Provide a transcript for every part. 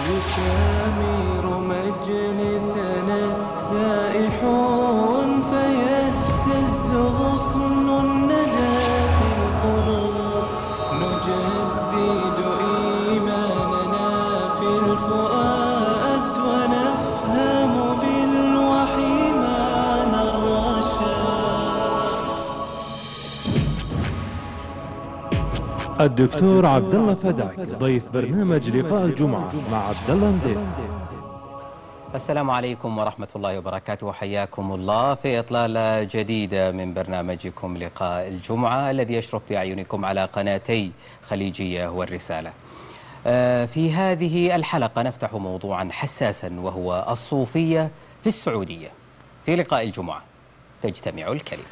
يسامر مجلسنا السائحون فيهتز غصن الندى في القلوب نجدد إيماننا في الفؤاد ونفهم بالوحي معنى الرشاد. الدكتور عبد الله فدعك ضيف برنامج لقاء الجمعة مع عبد الله مدير. السلام عليكم ورحمة الله وبركاته، حياكم الله في إطلالة جديدة من برنامجكم لقاء الجمعة الذي يشرف بأعينكم على قناتي خليجية والرسالة. في هذه الحلقة نفتح موضوعا حساسا وهو الصوفية في السعودية. في لقاء الجمعة تجتمع الكلمة.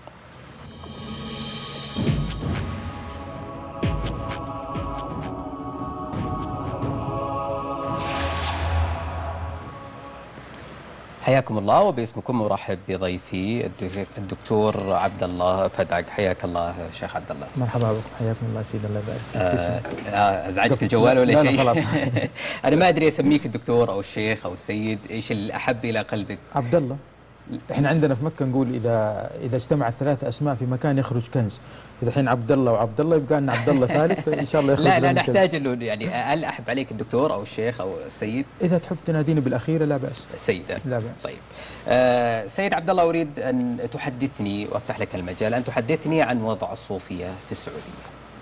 حياكم الله وباسمكم ارحب بضيفي الدكتور عبد الله فدعك. حياك الله شيخ عبد الله. مرحبا بكم، حياكم الله سيد الله يبارك. ازعجك الجوال ولا شيء؟ لا خلاص. انا ما ادري اسميك الدكتور او الشيخ او السيد، ايش الاحب الى قلبك؟ عبد الله. احنا عندنا في مكه نقول اذا اجتمعت ثلاث اسماء في مكان يخرج كنز. اذا الحين عبد الله وعبد الله يبقى لنا عبد الله ثالث فان شاء الله يخرج. لا نحتاج انه يعني هل احب عليك الدكتور او الشيخ او السيد؟ اذا تحب تناديني بالاخيره لا باس. السيدة لا باس. طيب. سيد عبد الله، اريد ان تحدثني وافتح لك المجال ان تحدثني عن وضع الصوفية في السعودية.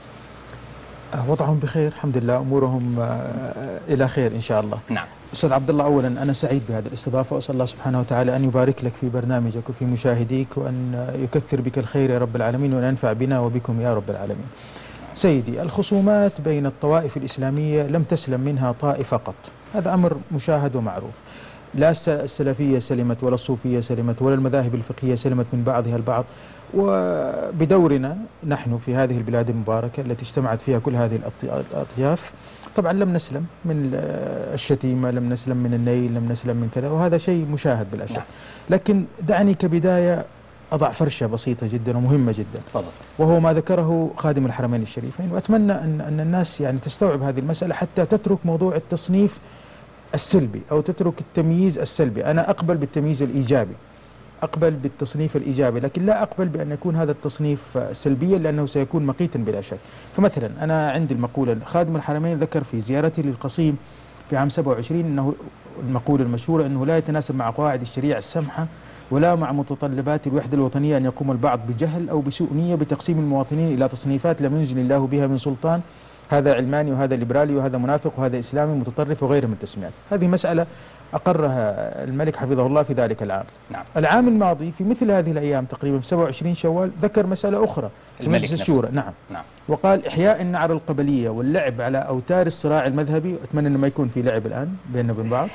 وضعهم بخير الحمد لله، امورهم الى خير ان شاء الله. نعم. استاذ عبد الله، اولا انا سعيد بهذه الاستضافه، واسال الله سبحانه وتعالى ان يبارك لك في برنامجك وفي مشاهديك، وان يكثر بك الخير يا رب العالمين، وان ينفع بنا وبكم يا رب العالمين. سيدي، الخصومات بين الطوائف الاسلاميه لم تسلم منها طائفه قط، هذا امر مشاهد ومعروف. لا السلفيه سلمت ولا الصوفيه سلمت ولا المذاهب الفقهيه سلمت من بعضها البعض، وبدورنا نحن في هذه البلاد المباركه التي اجتمعت فيها كل هذه الاطياف طبعا لم نسلم من الشتيمة، لم نسلم من النيل، لم نسلم من كذا، وهذا شيء مشاهد بلا شك. لكن دعني كبداية أضع فرشة بسيطة جدا ومهمة جدا. تفضل. وهو ما ذكره خادم الحرمين الشريفين، وأتمنى أن الناس يعني تستوعب هذه المسألة حتى تترك موضوع التصنيف السلبي أو تترك التمييز السلبي. أنا أقبل بالتمييز الإيجابي، أقبل بالتصنيف الإيجابي، لكن لا أقبل بأن يكون هذا التصنيف سلبيا لأنه سيكون مقيتا بلا شك. فمثلا أنا عندي المقولة، خادم الحرمين ذكر في زيارته للقصيم في عام 27 أنه المقولة المشهورة أنه لا يتناسب مع قواعد الشريعة السمحة ولا مع متطلبات الوحدة الوطنية أن يقوم البعض بجهل أو بسوء نية بتقسيم المواطنين إلى تصنيفات لم ينزل الله بها من سلطان، هذا علماني وهذا ليبرالي وهذا منافق وهذا إسلامي متطرف وغيره من التسميات. هذه مسألة أقرها الملك حفظه الله في ذلك العام. نعم. العام الماضي في مثل هذه الأيام تقريبا في 27 شوال ذكر مسألة أخرى في مجلس الشورى. نعم. وقال إحياء النعر القبلية واللعب على أوتار الصراع المذهبي، أتمنى أنه ما يكون في لعب الآن بيننا وبين بعض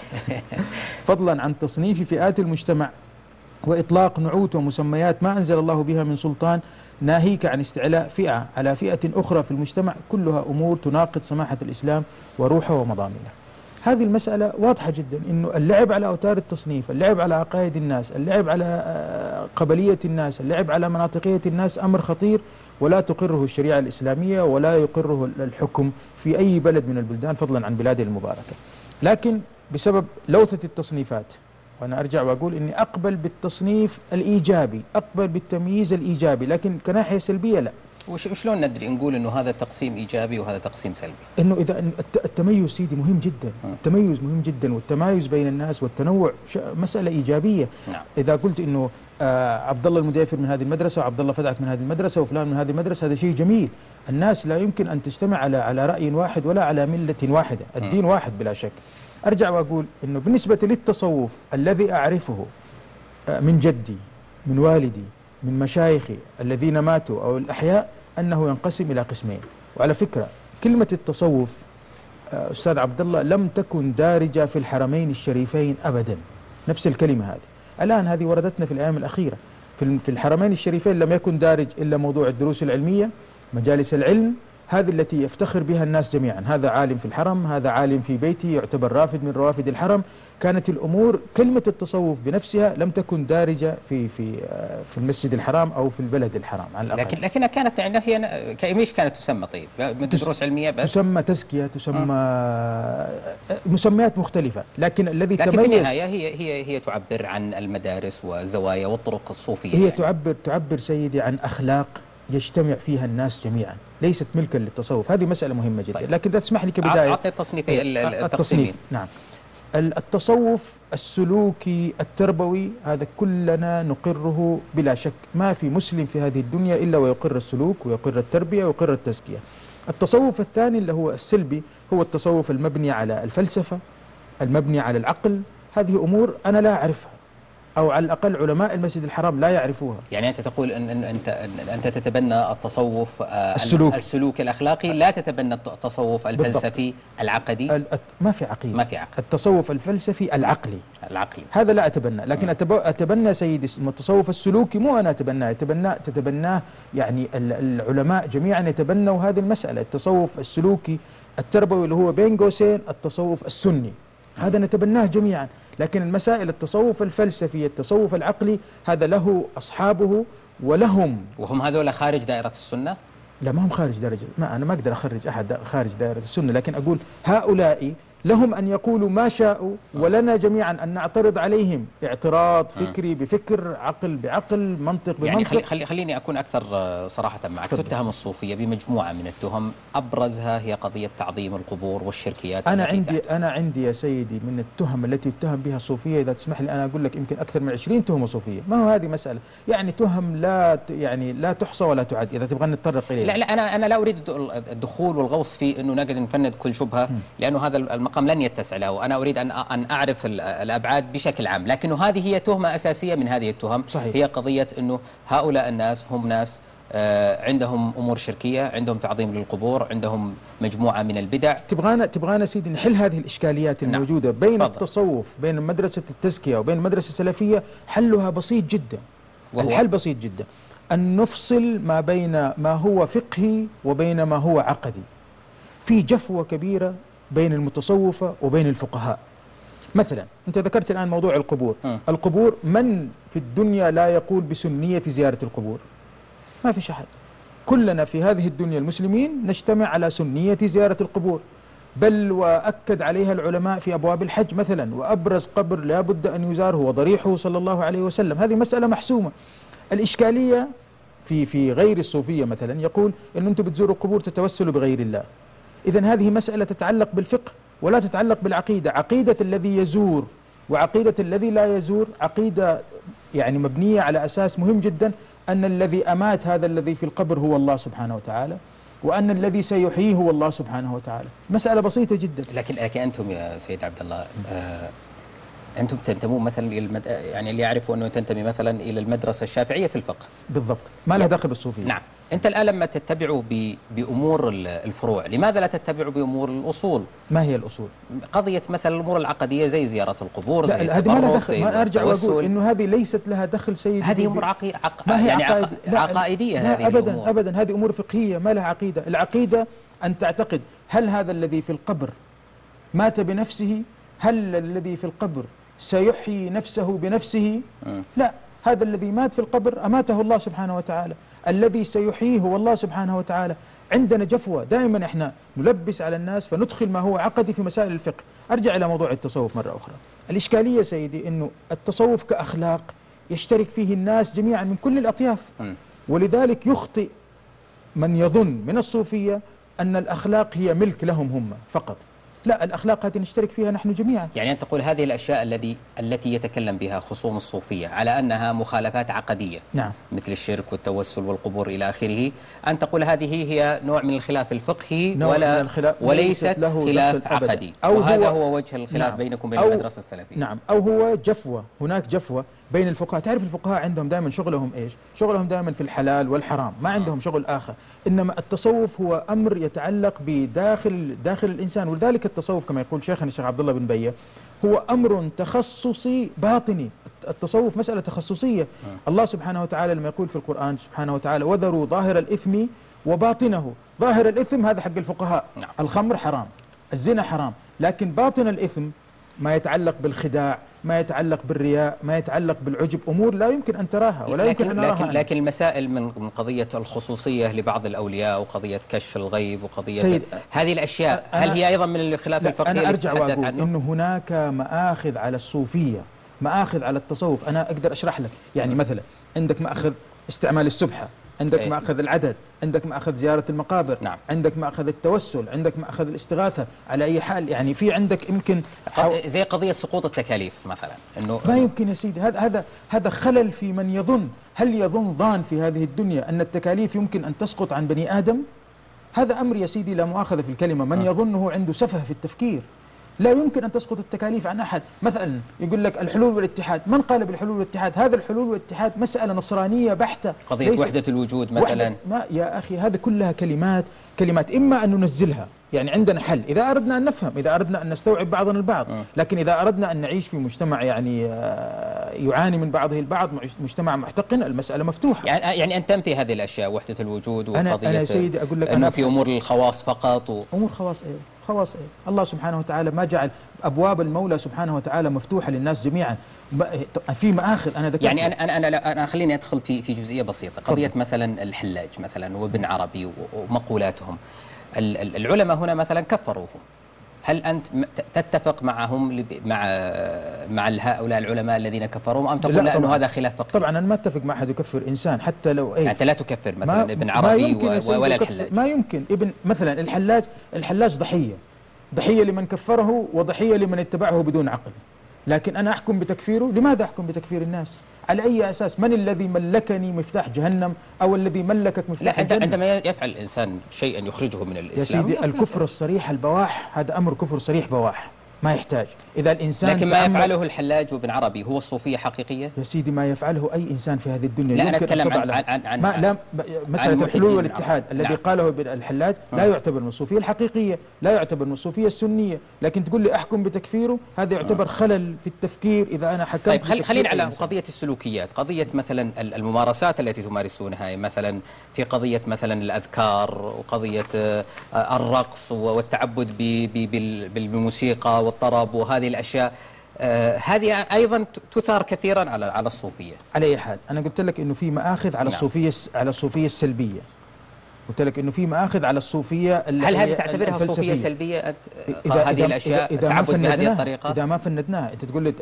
فضلا عن تصنيف فئات المجتمع وإطلاق نعوت ومسميات ما أنزل الله بها من سلطان، ناهيك عن استعلاء فئة على فئة أخرى في المجتمع، كلها أمور تناقض سماحة الإسلام وروحه ومضامينه. هذه المسألة واضحة جدا، أنه اللعب على أوتار التصنيف، اللعب على عقائد الناس، اللعب على قبلية الناس، اللعب على مناطقية الناس أمر خطير ولا تقره الشريعة الإسلامية ولا يقره الحكم في أي بلد من البلدان فضلا عن بلاده المباركة. لكن بسبب لوثة التصنيفات، وأنا أرجع وأقول إني أقبل بالتصنيف الإيجابي، أقبل بالتمييز الإيجابي، لكن كناحية سلبية لا. وشلون ندري نقول إنه هذا تقسيم إيجابي وهذا تقسيم سلبي؟ إنه إذا التميز سيدي مهم جدا، التميز مهم جدا، والتمايز بين الناس والتنوع مسألة إيجابية. نعم. إذا قلت إنه عبد الله المديفر من هذه المدرسة وعبد الله فدعك من هذه المدرسة وفلان من هذه المدرسة، هذا شيء جميل. الناس لا يمكن أن تجتمع على رأي واحد ولا على ملة واحدة، الدين واحد بلا شك. أرجع وأقول إنه بالنسبة للتصوف الذي أعرفه من جدي، من والدي، من مشايخي الذين ماتوا أو الأحياء، أنه ينقسم إلى قسمين. وعلى فكرة كلمة التصوف أستاذ عبد الله لم تكن دارجة في الحرمين الشريفين أبدا، نفس الكلمة هذه الآن هذه وردتنا في الأيام الأخيرة. في الحرمين الشريفين لم يكن دارج إلا موضوع الدروس العلمية، مجالس العلم، هذه التي يفتخر بها الناس جميعا، هذا عالم في الحرم، هذا عالم في بيته، يعتبر رافد من روافد الحرم. كانت الأمور كلمة التصوف بنفسها لم تكن دارجة في المسجد الحرام أو في البلد الحرام على الأقل. لكنها كانت يعني هي كإيش كانت تسمى طيب؟ دروس علمية بس؟ تسمى تزكية، تسمى مسميات مختلفة، لكن الذي لكن تميز في النهاية هي تعبر عن المدارس والزوايا والطرق الصوفية. هي يعني تعبر سيدي عن أخلاق يجتمع فيها الناس جميعا، ليست ملكا للتصوف. هذه مسألة مهمة جدا. طيب. لكن تسمح لي كبداية أعطني التصنيف. نعم. التصوف السلوكي التربوي هذا كلنا نقره بلا شك، ما في مسلم في هذه الدنيا إلا ويقر السلوك ويقر التربية ويقر التزكية. التصوف الثاني اللي هو السلبي هو التصوف المبني على الفلسفة، المبني على العقل. هذه أمور أنا لا أعرفها، أو على الأقل علماء المسجد الحرام لا يعرفوها. يعني أنت تقول أن أنت تتبنى التصوف السلوك الأخلاقي، لا تتبنى التصوف الفلسفي العقدي. ما في عقيدة، ما في عقل. التصوف الفلسفي العقلي هذا لا أتبنى، لكن أتبنى سيدي التصوف السلوكي. مو أنا تتبناه يعني العلماء جميعا يتبنوا هذه المسألة. التصوف السلوكي التربوي اللي هو بين قوسين التصوف السني، هذا نتبناه جميعا. لكن المسائل التصوف الفلسفي، التصوف العقلي، هذا له أصحابه وهم هذول خارج دائرة السنة؟ لا، ما هم خارج درجة، أنا ما أقدر أخرج أحد خارج دائرة السنة، لكن أقول هؤلاء لهم أن يقولوا ما شاءوا، ولنا جميعا أن نعترض عليهم اعتراض فكري بفكر، عقل بعقل، منطق بمنطق. يعني خليني أكون أكثر صراحة معك. تتهم الصوفية بمجموعة من التهم، أبرزها هي قضية تعظيم القبور والشركيات. أنا عندي يا سيدي من التهم التي يتهم بها الصوفية، إذا تسمح لي أنا أقول لك يمكن أكثر من 20 تهمة صوفية. ما هو هذه مسألة يعني تهم لا تحصى ولا تعد إذا تبغى نتطرق إليها. لا أنا لا أريد الدخول والغوص في أنه نقدر نفند كل شبهة، لأنه هذا المقام لن يتسع له. أنا أريد أن أعرف الأبعاد بشكل عام، لكنه هذه هي تهمة أساسية من هذه التهم. صحيح. هي قضية أنه هؤلاء الناس هم ناس عندهم أمور شركية، عندهم تعظيم للقبور، عندهم مجموعة من البدع. تبغانا سيدي نحل هذه الإشكاليات الموجودة بين فضل. التصوف، بين مدرسة التزكية وبين المدرسة السلفية. حلها بسيط جدا، الحل بسيط جدا، أن نفصل ما بين ما هو فقهي وبين ما هو عقدي. في جفوة كبيرة بين المتصوفة وبين الفقهاء. مثلا أنت ذكرت الآن موضوع القبور. القبور، من في الدنيا لا يقول بسنية زيارة القبور؟ ما في أحد. كلنا في هذه الدنيا المسلمين نجتمع على سنية زيارة القبور، بل وأكد عليها العلماء في أبواب الحج مثلا. وأبرز قبر لا بد أن يزار هو ضريحه صلى الله عليه وسلم. هذه مسألة محسومة. الإشكالية في غير الصوفية مثلا يقول أن أنتم بتزوروا القبور تتوسلوا بغير الله. إذن هذه مسألة تتعلق بالفقه ولا تتعلق بالعقيدة. عقيدة الذي يزور وعقيدة الذي لا يزور عقيدة يعني مبنية على أساس مهم جدا، أن الذي أمات هذا الذي في القبر هو الله سبحانه وتعالى، وأن الذي سيحييه هو الله سبحانه وتعالى. مسألة بسيطة جدا. لكن أنتم يا سيد عبد الله أنتم تنتمون مثلا إلى يعني اللي يعرفوا أنه تنتمي مثلا إلى المدرسة الشافعية في الفقه. بالضبط، ما لها دخل بالصوفية. نعم. أنت الآن لما تتبعوا بأمور الفروع، لماذا لا تتبعوا بأمور الأصول؟ ما هي الأصول؟ قضية مثلا الأمور العقدية زي زيارة القبور، زي هذه ما لها دخل. ما أرجع وأقول إنه هذه ليست لها دخل سيدي. هذه أمور عقائدية. لا أبدا هذه أمور فقهية ما لها عقيدة. العقيدة أن تعتقد هل هذا الذي في القبر مات بنفسه؟ هل الذي في القبر سيحيي نفسه بنفسه؟ لا، هذا الذي مات في القبر أماته الله سبحانه وتعالى. الذي سيحييه هو الله سبحانه وتعالى. عندنا جفوة دائما احنا نلبس على الناس فندخل ما هو عقدي في مسائل الفقه. أرجع إلى موضوع التصوف مرة أخرى. الإشكالية سيدي أنه التصوف كأخلاق يشترك فيه الناس جميعا من كل الأطياف، ولذلك يخطئ من يظن من الصوفية أن الأخلاق هي ملك لهم هم فقط. لا، الأخلاق هذه نشترك فيها نحن جميعا. يعني أنت تقول هذه الأشياء التي يتكلم بها خصوم الصوفية على أنها مخالفات عقدية، نعم، مثل الشرك والتوسل والقبور إلى آخره، أن تقول هذه هي نوع من الخلاف الفقهي وليست خلاف عقدي، وهذا هو وجه الخلاف. نعم، بينكم وبين المدرسة السلفية. نعم، أو هو جفوة. هناك جفوة بين الفقهاء. تعرف الفقهاء عندهم دائما شغلهم إيش؟ شغلهم دائما في الحلال والحرام، ما عندهم شغل آخر. إنما التصوف هو أمر يتعلق بداخل الإنسان. ولذلك التصوف كما يقول شيخنا الشيخ عبد الله بن بية هو أمر تخصصي باطني. التصوف مسألة تخصصية. الله سبحانه وتعالى لما يقول في القرآن سبحانه وتعالى وذروا ظاهر الإثم وباطنه ظاهر الإثم هذا حق الفقهاء. الخمر حرام، الزنا حرام، لكن باطن الإثم ما يتعلق بالخداع، ما يتعلق بالرياء، ما يتعلق بالعجب، أمور لا يمكن أن تراها ولا يمكن أن نراها. لكن المسائل من قضية الخصوصية لبعض الأولياء وقضية كشف الغيب وقضية هذه الأشياء، هل هي أيضا من الخلاف الفقهي؟ أنا أرجع وأقول إنه هناك مآخذ على الصوفية، مآخذ على التصوف. أنا أقدر أشرح لك، يعني مثلا عندك مأخذ استعمال السبحة، عندك مأخذ العدد، عندك مأخذ زيارة المقابر، عندك مأخذ التوسل، عندك مأخذ الاستغاثة. على أي حال يعني في عندك يمكن زي قضية سقوط التكاليف مثلا، إنه ما يمكن يا سيدي. هذا خلل في من يظن. هل يظن ظان في هذه الدنيا أن التكاليف يمكن أن تسقط عن بني آدم؟ هذا أمر يا سيدي لا مؤاخذة في الكلمة، من يظنه عنده سفه في التفكير. لا يمكن أن تسقط التكاليف عن أحد. مثلا يقول لك الحلول والاتحاد، من قال بالحلول والاتحاد؟ هذا الحلول والاتحاد مسألة نصرانية بحتة. قضية وحدة الوجود مثلا، ما يا أخي هذه كلها كلمات إما أن ننزلها، يعني عندنا حل إذا أردنا أن نفهم، إذا أردنا أن نستوعب بعضنا البعض، لكن إذا أردنا أن نعيش في مجتمع يعني يعاني من بعضه البعض، مجتمع محتقن، المسألة مفتوحة. يعني أن تنفي هذه الأشياء، وحدة الوجود وقضية أنا سيدي أقول لك أنه في أمور الخواص فقط أمور خواص إيه؟ خواص إيه؟ الله سبحانه وتعالى ما جعل أبواب المولى سبحانه وتعالى مفتوحة للناس جميعا. في مآخذ أنا ذكرت. يعني أنا خليني أدخل في جزئية بسيطة، قضية مثلا الحلاج مثلا وابن عربي ومقولاتهم. العلماء هنا مثلا كفروهم، هل أنت تتفق معهم مع هؤلاء العلماء الذين كفروهم، أم تقول لا أنه هذا خلاف فقهي؟ طبعا أنا ما أتفق مع أحد يكفر إنسان حتى لو يعني أنت لا تكفر مثلا ابن عربي ولا الحلاج؟ ما يمكن. مثلا الحلاج ضحية لمن كفره وضحية لمن اتبعه بدون عقل، لكن أنا أحكم بتكفيره. لماذا أحكم بتكفير الناس؟ على أي أساس؟ من الذي ملكني مفتاح جهنم أو الذي ملكك مفتاح الجنة؟ لا، عندما يفعل الإنسان شيئا يخرجه من الإسلام يا سيدي الكفر الصريح البواح هذا أمر كفر صريح بواح، ما يحتاج. إذا الإنسان لكن ما يفعله الحلاج وابن عربي هو الصوفية حقيقية؟ يا سيدي ما يفعله أي إنسان في هذه الدنيا. لا، أنا أتكلم عن مسألة الحلول والاتحاد الذي قاله الحلاج لا يعتبر من الصوفية الحقيقية، لا يعتبر من الصوفية السنية، لكن تقول لي أحكم بتكفيره، هذا يعتبر خلل في التفكير إذا أنا حكمت. طيب خلينا على قضية السلوكيات، قضية مثلا الممارسات التي تمارسونها، مثلا في قضية مثلا الأذكار وقضية الرقص والتعبد بالموسيقى والطرب وهذه الأشياء، هذه أيضا تثار كثيرا على الصوفية. على أي حال أنا قلت لك إنه في مآخذ على الصوفية السلبية. قلت لك إنه في مآخذ على الصوفية. هل هذه تعتبرها صوفية سلبية هذه الأشياء، التعبد بهذه الطريقة؟ إذا ما فندناها. أنت تقول لي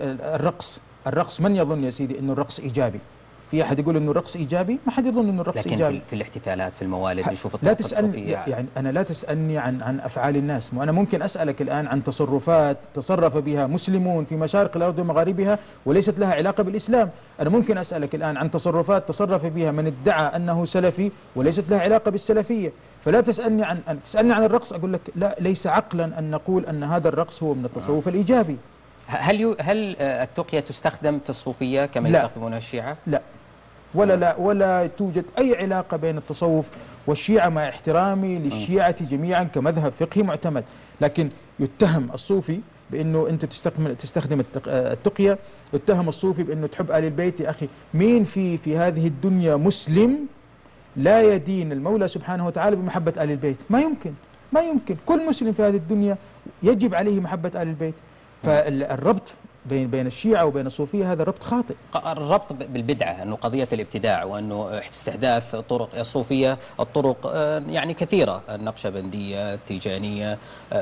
الرقص من يظن يا سيدي إنه الرقص إيجابي؟ في أحد يقول إنه الرقص إيجابي؟ ما حد يظن إنه الرقص إيجابي. لكن في الاحتفالات في الموالد نشوف لا تسألني، يعني أنا لا تسألني عن أفعال الناس، وأنا ممكن أسألك الآن عن تصرفات تصرف بها مسلمون في مشارق الأرض ومغاربها وليست لها علاقة بالإسلام. أنا ممكن أسألك الآن عن تصرفات تصرف بها من ادعى أنه سلفي وليست لها علاقة بالسلفية. فلا تسألني عن الرقص، أقول لك لا، ليس عقلا أن نقول أن هذا الرقص هو من التصوف الإيجابي. هل التقية تستخدم في الصوفية كما يستخدمونها الشيعة؟ لا، ولا توجد أي علاقة بين التصوف والشيعة، مع احترامي للشيعة جميعا كمذهب فقهي معتمد. لكن يتهم الصوفي بأنه أنت تستخدم التقية، يتهم الصوفي بأنه تحب آل البيت. يا أخي مين في هذه الدنيا مسلم لا يدين المولى سبحانه وتعالى بمحبة آل البيت؟ ما يمكن. كل مسلم في هذه الدنيا يجب عليه محبة آل البيت. فالربط بين الشيعة وبين الصوفية هذا ربط خاطئ. الربط بالبدعة، أنه قضية الابتداع وأنه استحداث طرق الصوفية، الطرق يعني كثيرة، النقشبندية، التيجانية،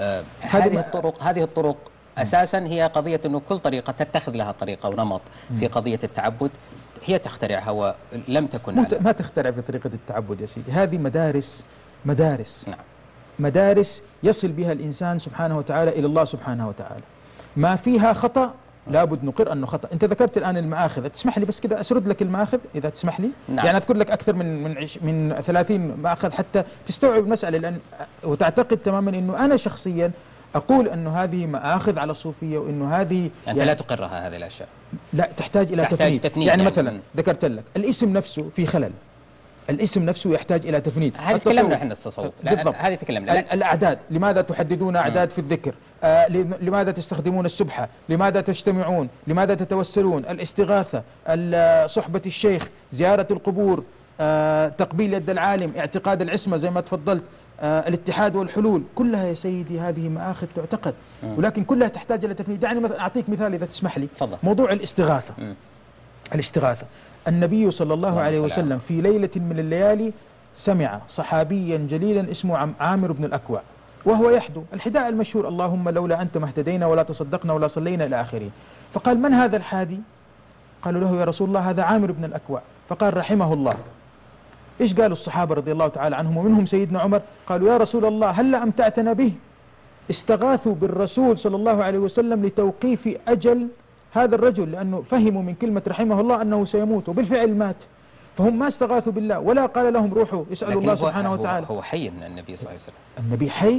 هذه الطرق أساسا هي قضية أنه كل طريقة تتخذ لها طريقة ونمط. في قضية التعبد هي تخترعها ولم تكن ما تخترع في طريقة التعبد يا سيدي، هذه مدارس. نعم. مدارس يصل بها الإنسان سبحانه وتعالى إلى الله سبحانه وتعالى، ما فيها خطأ لابد نقر أنه خطأ. أنت ذكرت الآن المآخذ، تسمح لي بس كذا أسرد لك المآخذ إذا تسمح لي؟ نعم. يعني أذكر لك أكثر من 30 مآخذ حتى تستوعب المسألة، وتعتقد تماما أنه أنا شخصيا أقول أنه هذه مآخذ على الصوفية، وأنه هذه أنت لا تقرها هذه الأشياء. لا، تحتاج إلى تفنيد. يعني مثلا ذكرت لك الاسم نفسه في خلل، الاسم نفسه يحتاج إلى تفنيد. هذه تكلمنا احنا التصوف، هذه تكلمنا. الأعداد، لماذا تحددون أعداد في الذكر؟ لماذا تستخدمون السبحة؟ لماذا تجتمعون؟ لماذا تتوسلون؟ الاستغاثة، صحبة الشيخ، زيارة القبور، تقبيل يد العالم، اعتقاد العصمة زي ما تفضلت، الاتحاد والحلول، كلها يا سيدي هذه مآخذ تعتقد، ولكن كلها تحتاج إلى تفنيد. يعني مثلا أعطيك مثال إذا تسمح لي. فضل. موضوع الاستغاثة. الاستغاثة، النبي صلى الله عليه وسلم في ليلة من الليالي سمع صحابيا جليلا اسمه عامر بن الأكوع وهو يحدو الحداء المشهور: اللهم لولا أنت ما اهتدينا ولا تصدقنا ولا صلينا إلى آخره. فقال: من هذا الحادي؟ قالوا له: يا رسول الله هذا عامر بن الأكوع. فقال: رحمه الله. إيش قالوا الصحابة رضي الله تعالى عنهم ومنهم سيدنا عمر؟ قالوا: يا رسول الله هل أمتعتنا به؟ استغاثوا بالرسول صلى الله عليه وسلم لتوقيف أجل هذا الرجل، لأنه فهموا من كلمة رحمه الله أنه سيموت، وبالفعل مات. فهم ما استغاثوا بالله ولا قال لهم روحوا اسألوا الله سبحانه وتعالى. هو حي من النبي صلى الله عليه وسلم. النبي حي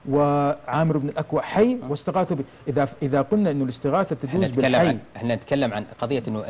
وعامر بن الأكوع حي واستغاثوا إذا قلنا أنه الاستغاثة تجوز بالحي. احنا نتكلم عن قضية أنه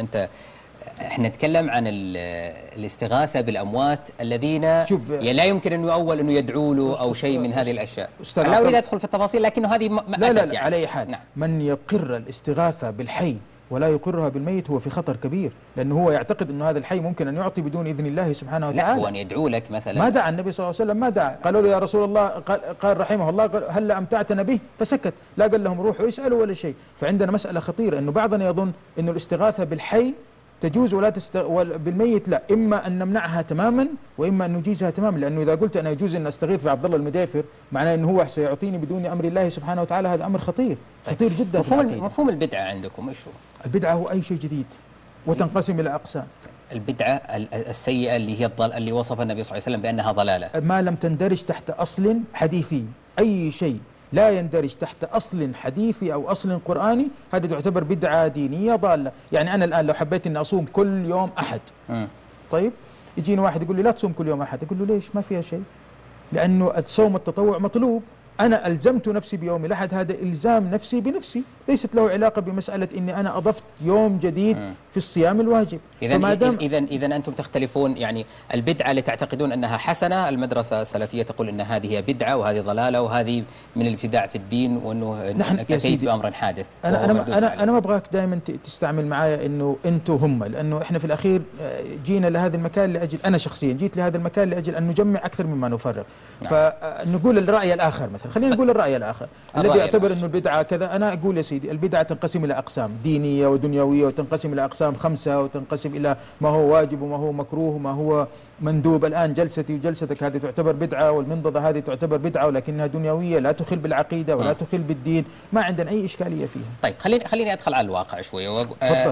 احنا نتكلم عن الاستغاثة بالأموات الذين لا يمكن أن يؤول أنه يدعوا له أو شيء من هذه الأشياء. لا أريد أدخل في التفاصيل، لكنه هذه لا يعني. على أي حال. نعم. من يقر الاستغاثة بالحي ولا يقرها بالميت هو في خطر كبير، لأنه هو يعتقد أن هذا الحي ممكن أن يعطي بدون إذن الله سبحانه وتعالى. لا، هو أن يدعو لك مثلا. ما دعا النبي صلى الله عليه وسلم، ما دعا. قالوا له: يا رسول الله، قال رحمه الله: هل أمتعتنا به؟ فسكت، لا قال لهم روحوا يسألوا ولا شيء. فعندنا مسألة خطيرة، أنه بعضنا يظن أنه الاستغاثة بالحي تجوز بالميت لا، إما أن نمنعها تماما وإما أن نجيزها تماما، لأنه إذا قلت أنا يجوز أن أستغيث بعبد الله المدافر معناه أنه هو سيعطيني بدون أمر الله سبحانه وتعالى، هذا أمر خطير. طيب. خطير جدا. مفهوم البدعة عندكم إيش هو؟ البدعة هو أي شيء جديد وتنقسم إلى أقسام. البدعة السيئة اللي هي اللي وصف النبي صلى الله عليه وسلم بأنها ضلالة، ما لم تندرج تحت أصل حديثي. أي شيء لا يندرج تحت أصل حديثي أو أصل قرآني هذا تعتبر بدعة دينية ضالة. يعني أنا الآن لو حبيت أن أصوم كل يوم أحد، طيب يجيني واحد يقول لي لا تصوم كل يوم أحد، أقول له ليش؟ ما فيها شيء، لأنه الصوم التطوع مطلوب. أنا ألزمت نفسي بيوم الأحد، هذا إلزام نفسي بنفسي، ليست له علاقة بمسألة إني أنا أضفت يوم جديد في الصيام الواجب. إذا أنتم تختلفون. يعني البدعة اللي تعتقدون أنها حسنة، المدرسة السلفية تقول أن هذه هي بدعة وهذه ضلالة وهذه من الابتداع في الدين وأنه نحن أتيت بأمر حادث. أنا ما أبغاك دائما تستعمل معايا إنه أنتم هم، لأنه إحنا في الأخير جينا لهذا المكان لأجل، أنا شخصيا جيت لهذا المكان لأجل أن نجمع أكثر مما نفرق. نعم. فنقول الرأي الآخر مثلا، خلينا نقول الرأي الآخر الذي يعتبر أنه البدعة كذا. أنا أقول يا سيدي البدعة تنقسم إلى أقسام دينية ودنيوية، وتنقسم إلى أقسام 5، وتنقسم إلى ما هو واجب وما هو مكروه وما هو مندوب. الآن جلستي وجلستك هذه تعتبر بدعة، والمنضدة هذه تعتبر بدعة ولكنها دنيوية لا تخل بالعقيدة ولا تخل بالدين، ما عندنا أي إشكالية فيها. طيب خليني أدخل على الواقع شوية. تفضل.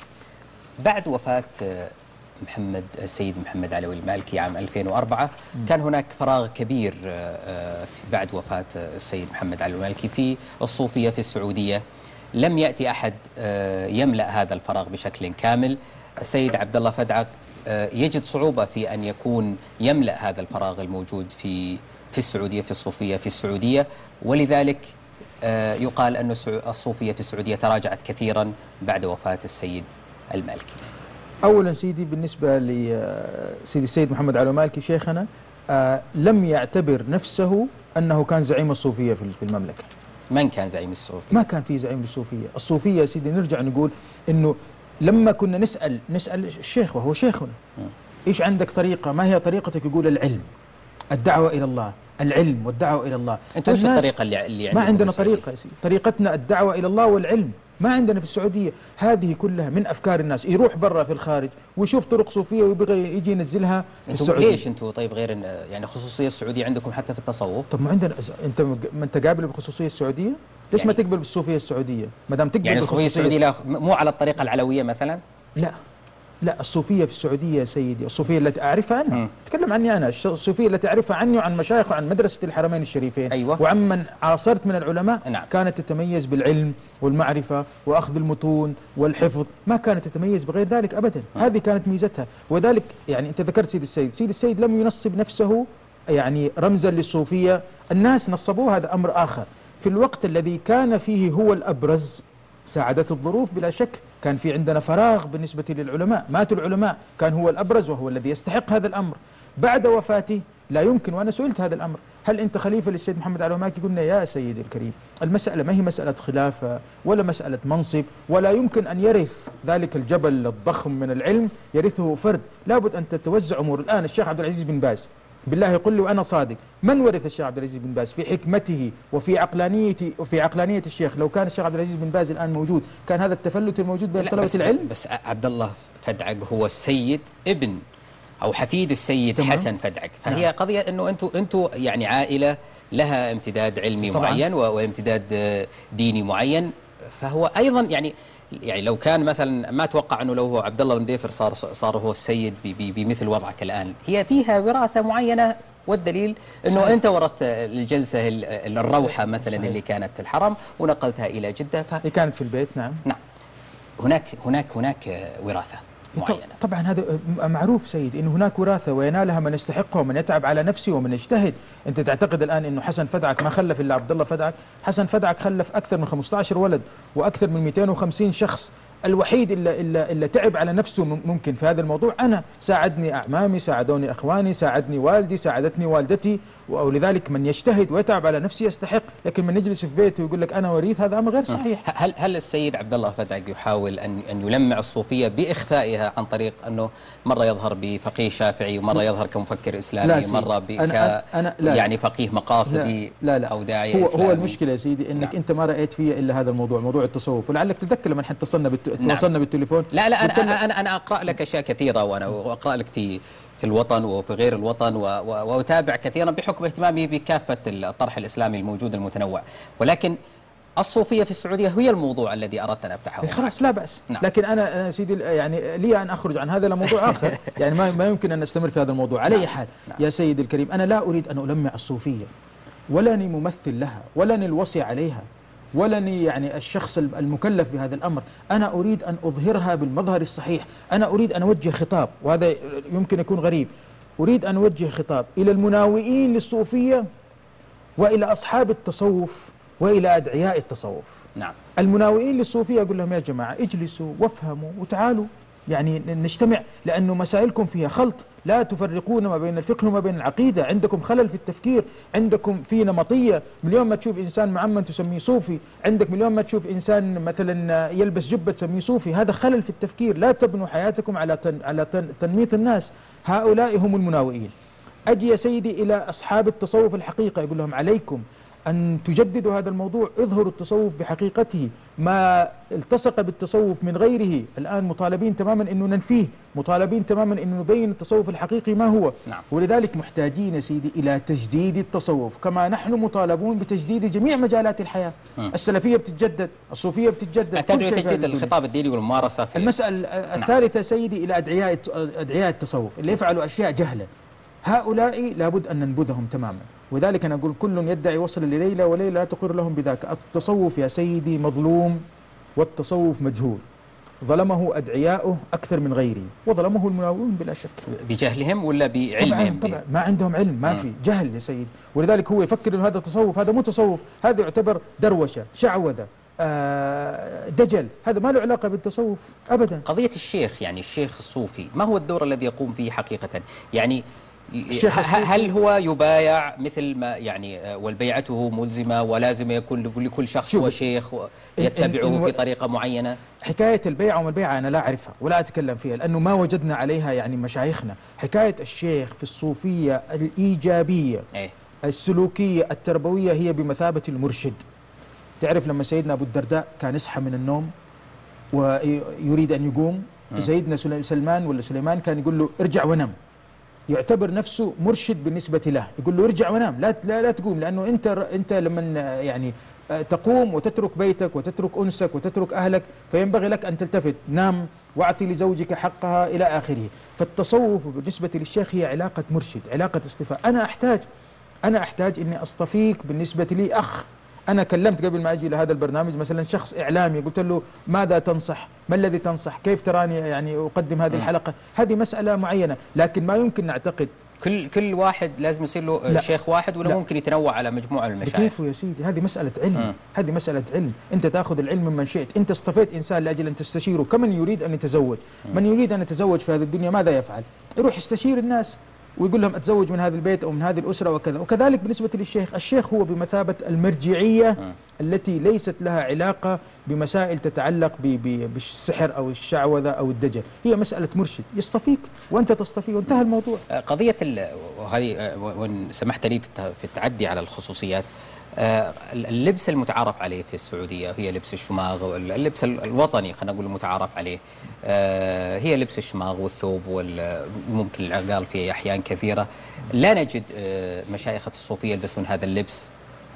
بعد وفاة السيد محمد علوي المالكي عام 2004 كان هناك فراغ كبير بعد وفاة السيد محمد علوي المالكي في الصوفية في السعودية. لم يأتي أحد يملأ هذا الفراغ بشكل كامل. السيد عبد الله فدعك يجد صعوبة في أن يكون يملأ هذا الفراغ الموجود في السعودية، في الصوفية في السعودية، ولذلك يقال أن الصوفية في السعودية تراجعت كثيرا بعد وفاة السيد المالكي. أولا سيدي بالنسبة لسيدي السيد محمد علوي المالكي شيخنا لم يعتبر نفسه أنه كان زعيم الصوفية في المملكة. من كان زعيم الصوفية؟ ما كان في زعيم الصوفية. الصوفية يا سيدي نرجع نقول إنه لما كنا نسأل الشيخ وهو شيخنا إيش عندك طريقة؟ ما هي طريقتك؟ يقول العلم، الدعوة إلى الله، العلم والدعوة إلى الله. أنتم إيش الطريقة اللي ما عندنا طريقة يا سيدي. طريقتنا الدعوة إلى الله والعلم، ما عندنا في السعودية. هذه كلها من أفكار الناس، يروح برا في الخارج ويشوف طرق صوفية ويبغى يجي ينزلها في السعودية. ليش أنتم طيب غير يعني خصوصية السعودية عندكم حتى في التصوف؟ طب ما عندنا، أنت قابل بالخصوصية السعودية؟ ليش يعني ما تقبل بالصوفية السعودية؟ ما دام تقبل يعني الصوفية السعودية مو على الطريقة العلوية مثلا؟ لا، الصوفية في السعودية يا سيدي، الصوفية التي أعرفها أنا، أتكلم عني أنا، الصوفية التي أعرفها عني وعن مشايخ وعن مدرسة الحرمين الشريفين. أيوة. وعن من عاصرت من العلماء. نعم. كانت تتميز بالعلم والمعرفة وأخذ المتون والحفظ، ما كانت تتميز بغير ذلك أبدا. هذه كانت ميزتها. وذلك يعني أنت ذكرت سيد السيد لم ينصب نفسه يعني رمزا للصوفية، الناس نصبوه، هذا أمر آخر. في الوقت الذي كان فيه هو الأبرز ساعدته الظروف بلا شك، كان في عندنا فراغ بالنسبة للعلماء، ماتوا العلماء، كان هو الأبرز وهو الذي يستحق هذا الأمر. بعد وفاته لا يمكن، وأنا سئلت هذا الأمر، هل أنت خليفة للسيد محمد علي ماكي؟ قلنا يا سيدي الكريم المسألة ما هي مسألة خلافة ولا مسألة منصب، ولا يمكن أن يرث ذلك الجبل الضخم من العلم يرثه فرد، لابد أن تتوزع أمور. الآن الشيخ عبد العزيز بن باز بالله يقول لي وأنا صادق، من ورث الشيخ عبد العزيز بن باز في حكمته وفي عقلانية الشيخ؟ لو كان الشيخ عبد العزيز بن باز الآن موجود كان هذا التفلت الموجود بين طلبة العلم؟ بس عبد الله فدعق هو السيد ابن أو حفيد السيد حسن فدعق، فهي قضية أنه أنتم يعني عائلة لها امتداد علمي معين وامتداد ديني معين، فهو أيضا يعني لو كان مثلا ما أتوقع أنه لو هو عبد الله بن ديفر صار هو السيد بمثل وضعك الآن، هي فيها وراثة معينة، والدليل أنه أنت ورثت الجلسة الروحة مثلا اللي كانت في الحرم ونقلتها إلى جدة، اللي كانت في البيت. نعم هناك وراثة معينة. طبعا هذا معروف سيد، إن هناك وراثة وينالها من يستحقها ومن يتعب على نفسه ومن يجتهد. أنت تعتقد الآن إنه حسن فدعك ما خلف إلا عبد الله فدعك؟ حسن فدعك خلف أكثر من 15 ولد وأكثر من 250 شخص. الوحيد اللي تعب على نفسه ممكن في هذا الموضوع أنا، ساعدني أعمامي، ساعدوني أخواني، ساعدني والدي، ساعدتني والدتي، ولذلك من يجتهد ويتعب على نفسه يستحق. لكن من يجلس في بيته ويقول لك أنا وريث، هذا أمر غير صحيح. هل السيد عبد الله فدعك يحاول أن يلمع الصوفية بإخفائها عن طريق أنه مرة يظهر بفقيه شافعي ومرة يظهر كمفكر إسلامي مرة يعني فقيه مقاصدي أو داعية إسلامي؟ هو المشكلة يا سيدي أنك أنت ما رأيت فيه إلا هذا موضوع التصوف، ولعلك تتذكر لما احنا تواصلنا بالتليفون. لا أنا أقرأ لك أشياء كثيرة، وأنا أقرأ لك في الوطن وفي غير الوطن، وأتابع كثيرا بحكم اهتمامي بكافة الطرح الإسلامي الموجود المتنوع، ولكن الصوفية في السعودية هي الموضوع الذي أردت أن أفتحه. خلاص لا بأس. لكن أنا سيدي يعني لي أن أخرج عن هذا لموضوع آخر يعني ما يمكن أن نستمر في هذا الموضوع على أي حال. يا سيدي الكريم أنا لا أريد أن ألمع الصوفية، ولاني ممثل لها، ولاني الوصي عليها، ولاني يعني الشخص المكلف بهذا الأمر. أنا أريد أن أظهرها بالمظهر الصحيح. أنا أريد أن أوجه خطاب، وهذا يمكن يكون غريب، أريد أن أوجه خطاب إلى المناوئين للصوفية وإلى أصحاب التصوف وإلى أدعياء التصوف. نعم. المناوئين للصوفية أقول لهم يا جماعة اجلسوا وافهموا وتعالوا يعني نجتمع، لأنه مسائلكم فيها خلط، لا تفرقون ما بين الفقه وما بين العقيدة، عندكم خلل في التفكير، عندكم في نمطية. مليون ما تشوف إنسان معمم تسميه صوفي، عندك مليون ما تشوف إنسان مثلا يلبس جبة تسميه صوفي، هذا خلل في التفكير. لا تبنوا حياتكم على تنميط الناس. هؤلاء هم المناوئين. أجي يا سيدي إلى أصحاب التصوف الحقيقة، يقول لهم عليكم أن تجددوا هذا الموضوع، اظهروا التصوف بحقيقته، ما التصق بالتصوف من غيره الآن مطالبين تماما أنه ننفيه، مطالبين تماما أنه نبين التصوف الحقيقي ما هو. نعم. ولذلك محتاجين يا سيدي إلى تجديد التصوف، كما نحن مطالبون بتجديد جميع مجالات الحياة. السلفية بتتجدد، الصوفية بتتجدد، تدعو تجديد الخطاب الديني والممارسة في المسألة الثالثة سيدي إلى أدعياء التصوف اللي يفعلوا أشياء جهلة. هؤلاء لابد أن ننبذهم تماما. وذلك أنا أقول كل يدعي وصل لليلة وليلة لا تقر لهم بذاك. التصوف يا سيدي مظلوم، والتصوف مجهول، ظلمه أدعياؤه أكثر من غيره، وظلمه المناوئون بلا شك. بجهلهم ولا بعلمهم؟ طبعا ما عندهم علم، ما في جهل يا سيدي. ولذلك هو يفكر أن هذا تصوف، هذا مو تصوف، هذا يعتبر دروشة، شعوذة، دجل، هذا ما له علاقة بالتصوف أبدا. قضية الشيخ، يعني الشيخ الصوفي ما هو الدور الذي يقوم فيه حقيقة؟ يعني هل هو يبايع مثل ما يعني والبيعته ملزمة ولازم يكون لكل شخص هو شيخ يتبعه في طريقة معينة؟ حكاية البيعة وما البيعة أنا لا أعرفها ولا أتكلم فيها، لأنه ما وجدنا عليها يعني مشايخنا. حكاية الشيخ في الصوفية الإيجابية السلوكية التربوية هي بمثابة المرشد. تعرف لما سيدنا أبو الدرداء كان يصحى من النوم ويريد أن يقوم، سيدنا سلمان ولا سليمان كان يقول له ارجع ونم، يعتبر نفسه مرشد بالنسبة له، يقول له ارجع ونام، لا تقوم، لأنه أنت لما يعني تقوم وتترك بيتك وتترك أنسك وتترك أهلك فينبغي لك أن تلتفت، نام واعطي لزوجك حقها إلى آخره. فالتصوف بالنسبة للشيخ هي علاقة مرشد، علاقة اصطفاء. أنا أحتاج إني أصطفيك بالنسبة لي أخ. أنا كلمت قبل ما أجي لهذا البرنامج مثلا شخص إعلامي، قلت له ماذا تنصح؟ ما الذي تنصح؟ كيف تراني يعني أقدم هذه الحلقة؟ هذه مسألة معينة، لكن ما يمكن نعتقد كل واحد لازم يصير له شيخ واحد، ولا ممكن يتنوع على مجموعة من المشايخ؟ كيف يا سيدي؟ هذه مسألة علم، هذه مسألة علم. أنت تأخذ العلم ممن شئت. أنت اصطفيت إنسان لأجل أن تستشيره، كمن يريد أن يتزوج. من يريد أن يتزوج في هذه الدنيا ماذا يفعل؟ يروح يستشير الناس، ويقول لهم أتزوج من هذا البيت أو من هذه الأسرة وكذا. وكذلك بالنسبة للشيخ، الشيخ هو بمثابة المرجعية التي ليست لها علاقة بمسائل تتعلق بالسحر أو الشعوذة أو الدجل، هي مسألة مرشد يصطفيك وأنت تصطفيه وانتهى الموضوع. قضية وهذه وإن سمحت لي في التعدي على الخصوصيات، اللبس المتعارف عليه في السعودية هي لبس الشماغ، اللبس الوطني خلينا نقول المتعارف عليه هي لبس الشماغ والثوب، وممكن العقال في أحيان كثيرة لا نجد مشايخ الصوفية يلبسون هذا اللبس،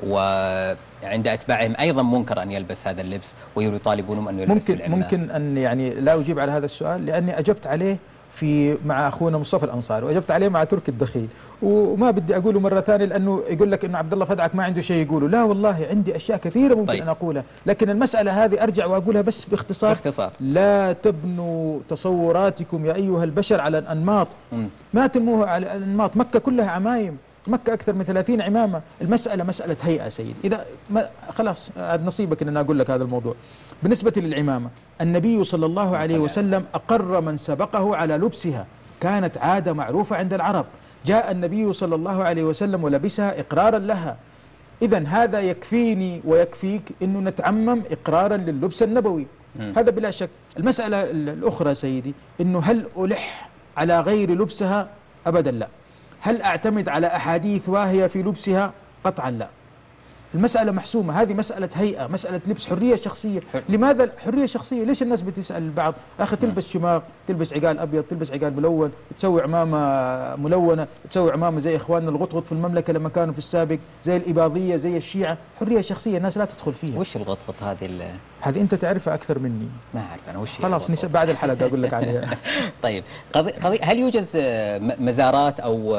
وعند أتباعهم أيضا منكر أن يلبس هذا اللبس ويطالبونهم أن يلبس بالعمامة. ممكن أن يعني لا أجيب على هذا السؤال لأني أجبت عليه مع أخونا مصطفى الأنصاري، وأجبت عليه مع تركي الدخيل، وما بدي أقوله مرة ثانية لأنه يقول لك إنه عبد الله فدعك ما عنده شيء يقوله. لا والله عندي أشياء كثيرة ممكن أن أقولها، لكن المسألة هذه أرجع وأقولها بس باختصار. لا تبنوا تصوراتكم يا أيها البشر على الأنماط، ما تموها على الأنماط. مكة كلها عمايم، مكة أكثر من 30 عمامة. المسألة مسألة هيئة سيدي. إذا خلاص عاد نصيبك إن أنا أقول لك هذا الموضوع. بالنسبة للعمامة، النبي صلى الله عليه وسلم أقر من سبقه على لبسها، كانت عادة معروفة عند العرب، جاء النبي صلى الله عليه وسلم ولبسها إقرارا لها. إذن هذا يكفيني ويكفيك أنه نتعمم إقرارا لللبس النبوي، هذا بلا شك. المسألة الأخرى سيدي أنه هل ألح على غير لبسها؟ أبدا لا. هل أعتمد على أحاديث واهية في لبسها؟ قطعا لا. المسألة محسومة، هذه مسألة هيئة، مسألة لبس، حرية شخصية. لماذا حرية شخصية؟ ليش الناس بتسأل البعض أخي تلبس شماغ، تلبس عقال أبيض، تلبس عقال ملون، تسوي عمامة ملونة، تسوي عمامة زي إخواننا الغطغط في المملكة لما كانوا في السابق، زي الإباضية، زي الشيعة. حرية شخصية، الناس لا تدخل فيها. وش الغطغط هذه أنت تعرفها أكثر مني. ما أعرف أنا وش خلاص بعد الحلقة أقول لك عليها. طيب، قضية هل يوجد مزارات أو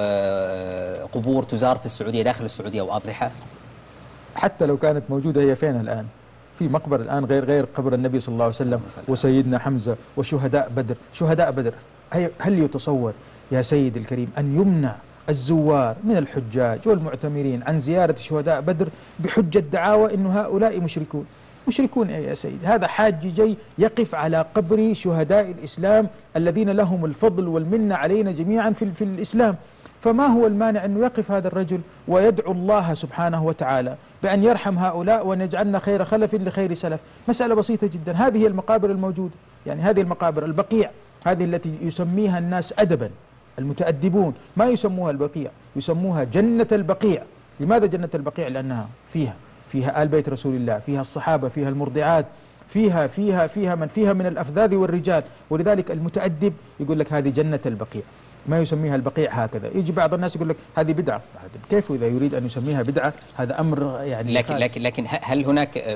قبور تزار في السعودية داخل السعودية وأضرحة؟ حتى لو كانت موجودة هي فين الآن؟ في مقبرة الآن غير قبر النبي صلى الله عليه وسلم وسيدنا حمزة وشهداء بدر. شهداء بدر هل يتصور يا سيد الكريم أن يمنع الزوار من الحجاج والمعتمرين عن زيارة شهداء بدر بحجة دعاوى أن هؤلاء مشركون؟ مشركون إيه يا سيد؟ هذا حاج جاي يقف على قبر شهداء الإسلام الذين لهم الفضل والمنة علينا جميعا في الإسلام. فما هو المانع أنه يقف هذا الرجل ويدعو الله سبحانه وتعالى بأن يرحم هؤلاء وأن يجعلنا خير خلف لخير سلف؟ مسألة بسيطة جدا. هذه هي المقابر الموجودة، يعني هذه المقابر البقيع، هذه التي يسميها الناس أدبا المتأدبون، ما يسموها البقيع، يسموها جنة البقيع. لماذا جنة البقيع؟ لأنها فيها آل بيت رسول الله، فيها الصحابة، فيها المرضعات، فيها من فيها من الأفذاذ والرجال. ولذلك المتأدب يقول لك هذه جنة البقيع، ما يسميها البقيع هكذا. يجي بعض الناس يقول لك هذه بدعة. كيف إذا يريد أن يسميها بدعة؟ هذا أمر يعني لكن هل هناك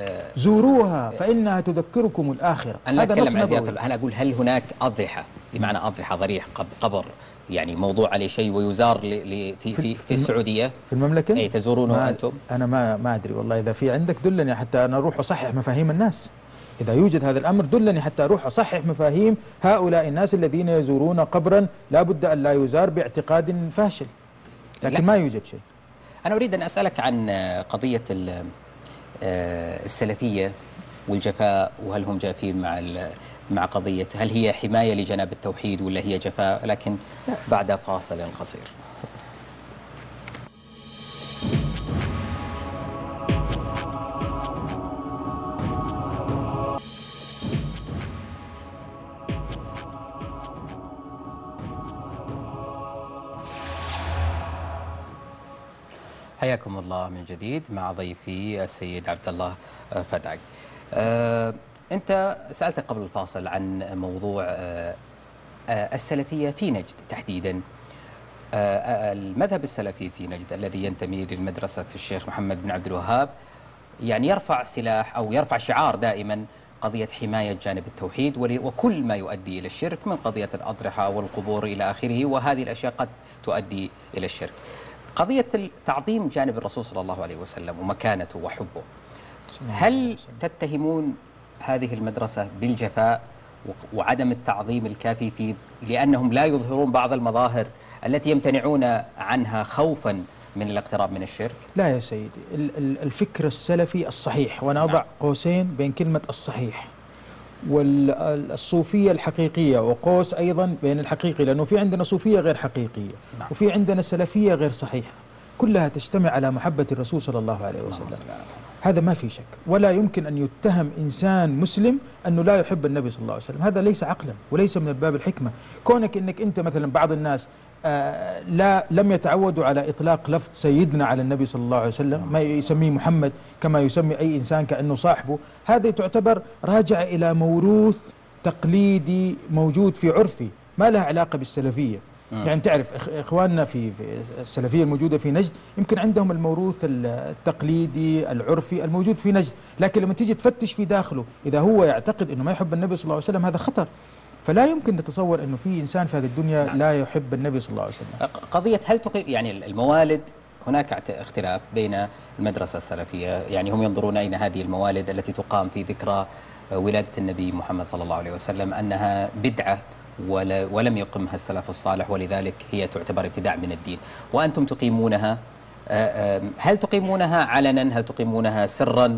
زوروها فإنها تذكركم الآخرة. أنا لا أتكلم عن زيارة، أنا أقول هل هناك أضرحة، بمعنى أضرحة ضريح قبر يعني موضوع عليه شيء ويزار في السعودية في المملكة؟ أي تزورونه أنتم؟ أنا ما أدري والله. إذا في عندك دلني حتى أنا أروح أصحح مفاهيم الناس. إذا يوجد هذا الأمر دلني حتى أروح أصحح مفاهيم هؤلاء الناس الذين يزورون قبرا لا بد أن لا يزار باعتقاد فاشل، لكن لا. ما يوجد شيء. أنا أريد أن أسألك عن قضية السلفية والجفاء، وهل هم جافين مع قضية، هل هي حماية لجناب التوحيد ولا هي جفاء؟ لكن بعد فاصل قصير. حياكم الله من جديد مع ضيفي السيد عبد الله فدعك. أنت سألت قبل الفاصل عن موضوع السلفية في نجد تحديدا. المذهب السلفي في نجد الذي ينتمي لمدرسة الشيخ محمد بن عبد الوهاب يعني يرفع سلاح أو يرفع شعار دائما قضية حماية جانب التوحيد وكل ما يؤدي إلى الشرك من قضية الأضرحة والقبور إلى آخره، وهذه الأشياء قد تؤدي إلى الشرك. قضية تعظيم جانب الرسول صلى الله عليه وسلم ومكانته وحبه، هل تتهمون هذه المدرسة بالجفاء وعدم التعظيم الكافي فيه لأنهم لا يظهرون بعض المظاهر التي يمتنعون عنها خوفا من الاقتراب من الشرك؟ لا يا سيدي، الفكر السلفي الصحيح، وأنا أضع قوسين بين كلمة الصحيح، والصوفية الحقيقية، وقوس أيضا بين الحقيقي، لأنه في عندنا صوفية غير حقيقية وفي عندنا سلفية غير صحيحة، كلها تجتمع على محبة الرسول صلى الله عليه وسلم. هذا ما في شك، ولا يمكن أن يتهم إنسان مسلم أنه لا يحب النبي صلى الله عليه وسلم، هذا ليس عقلا وليس من باب الحكمة. كونك أنك أنت مثلا بعض الناس لم يتعودوا على إطلاق لفظ سيدنا على النبي صلى الله عليه وسلم، ما يسميه محمد كما يسمي أي إنسان كأنه صاحبه، هذا تعتبر راجع إلى موروث تقليدي موجود في عرفي ما لها علاقة بالسلفية. يعني تعرف إخواننا في السلفية الموجودة في نجد يمكن عندهم الموروث التقليدي العرفي الموجود في نجد، لكن لما تيجي تفتش في داخله إذا هو يعتقد أنه ما يحب النبي صلى الله عليه وسلم هذا خطر. فلا يمكن نتصور أنه في إنسان في هذه الدنيا لا يحب النبي صلى الله عليه وسلم. قضية هل يعني الموالد، هناك اختلاف بين المدرسة السلفية، يعني هم ينظرون أين هذه الموالد التي تقام في ذكرى ولادة النبي محمد صلى الله عليه وسلم أنها بدعة ولم يقمها السلف الصالح، ولذلك هي تعتبر ابتداع من الدين، وأنتم تقيمونها. هل تقيمونها علنا؟ هل تقيمونها سرا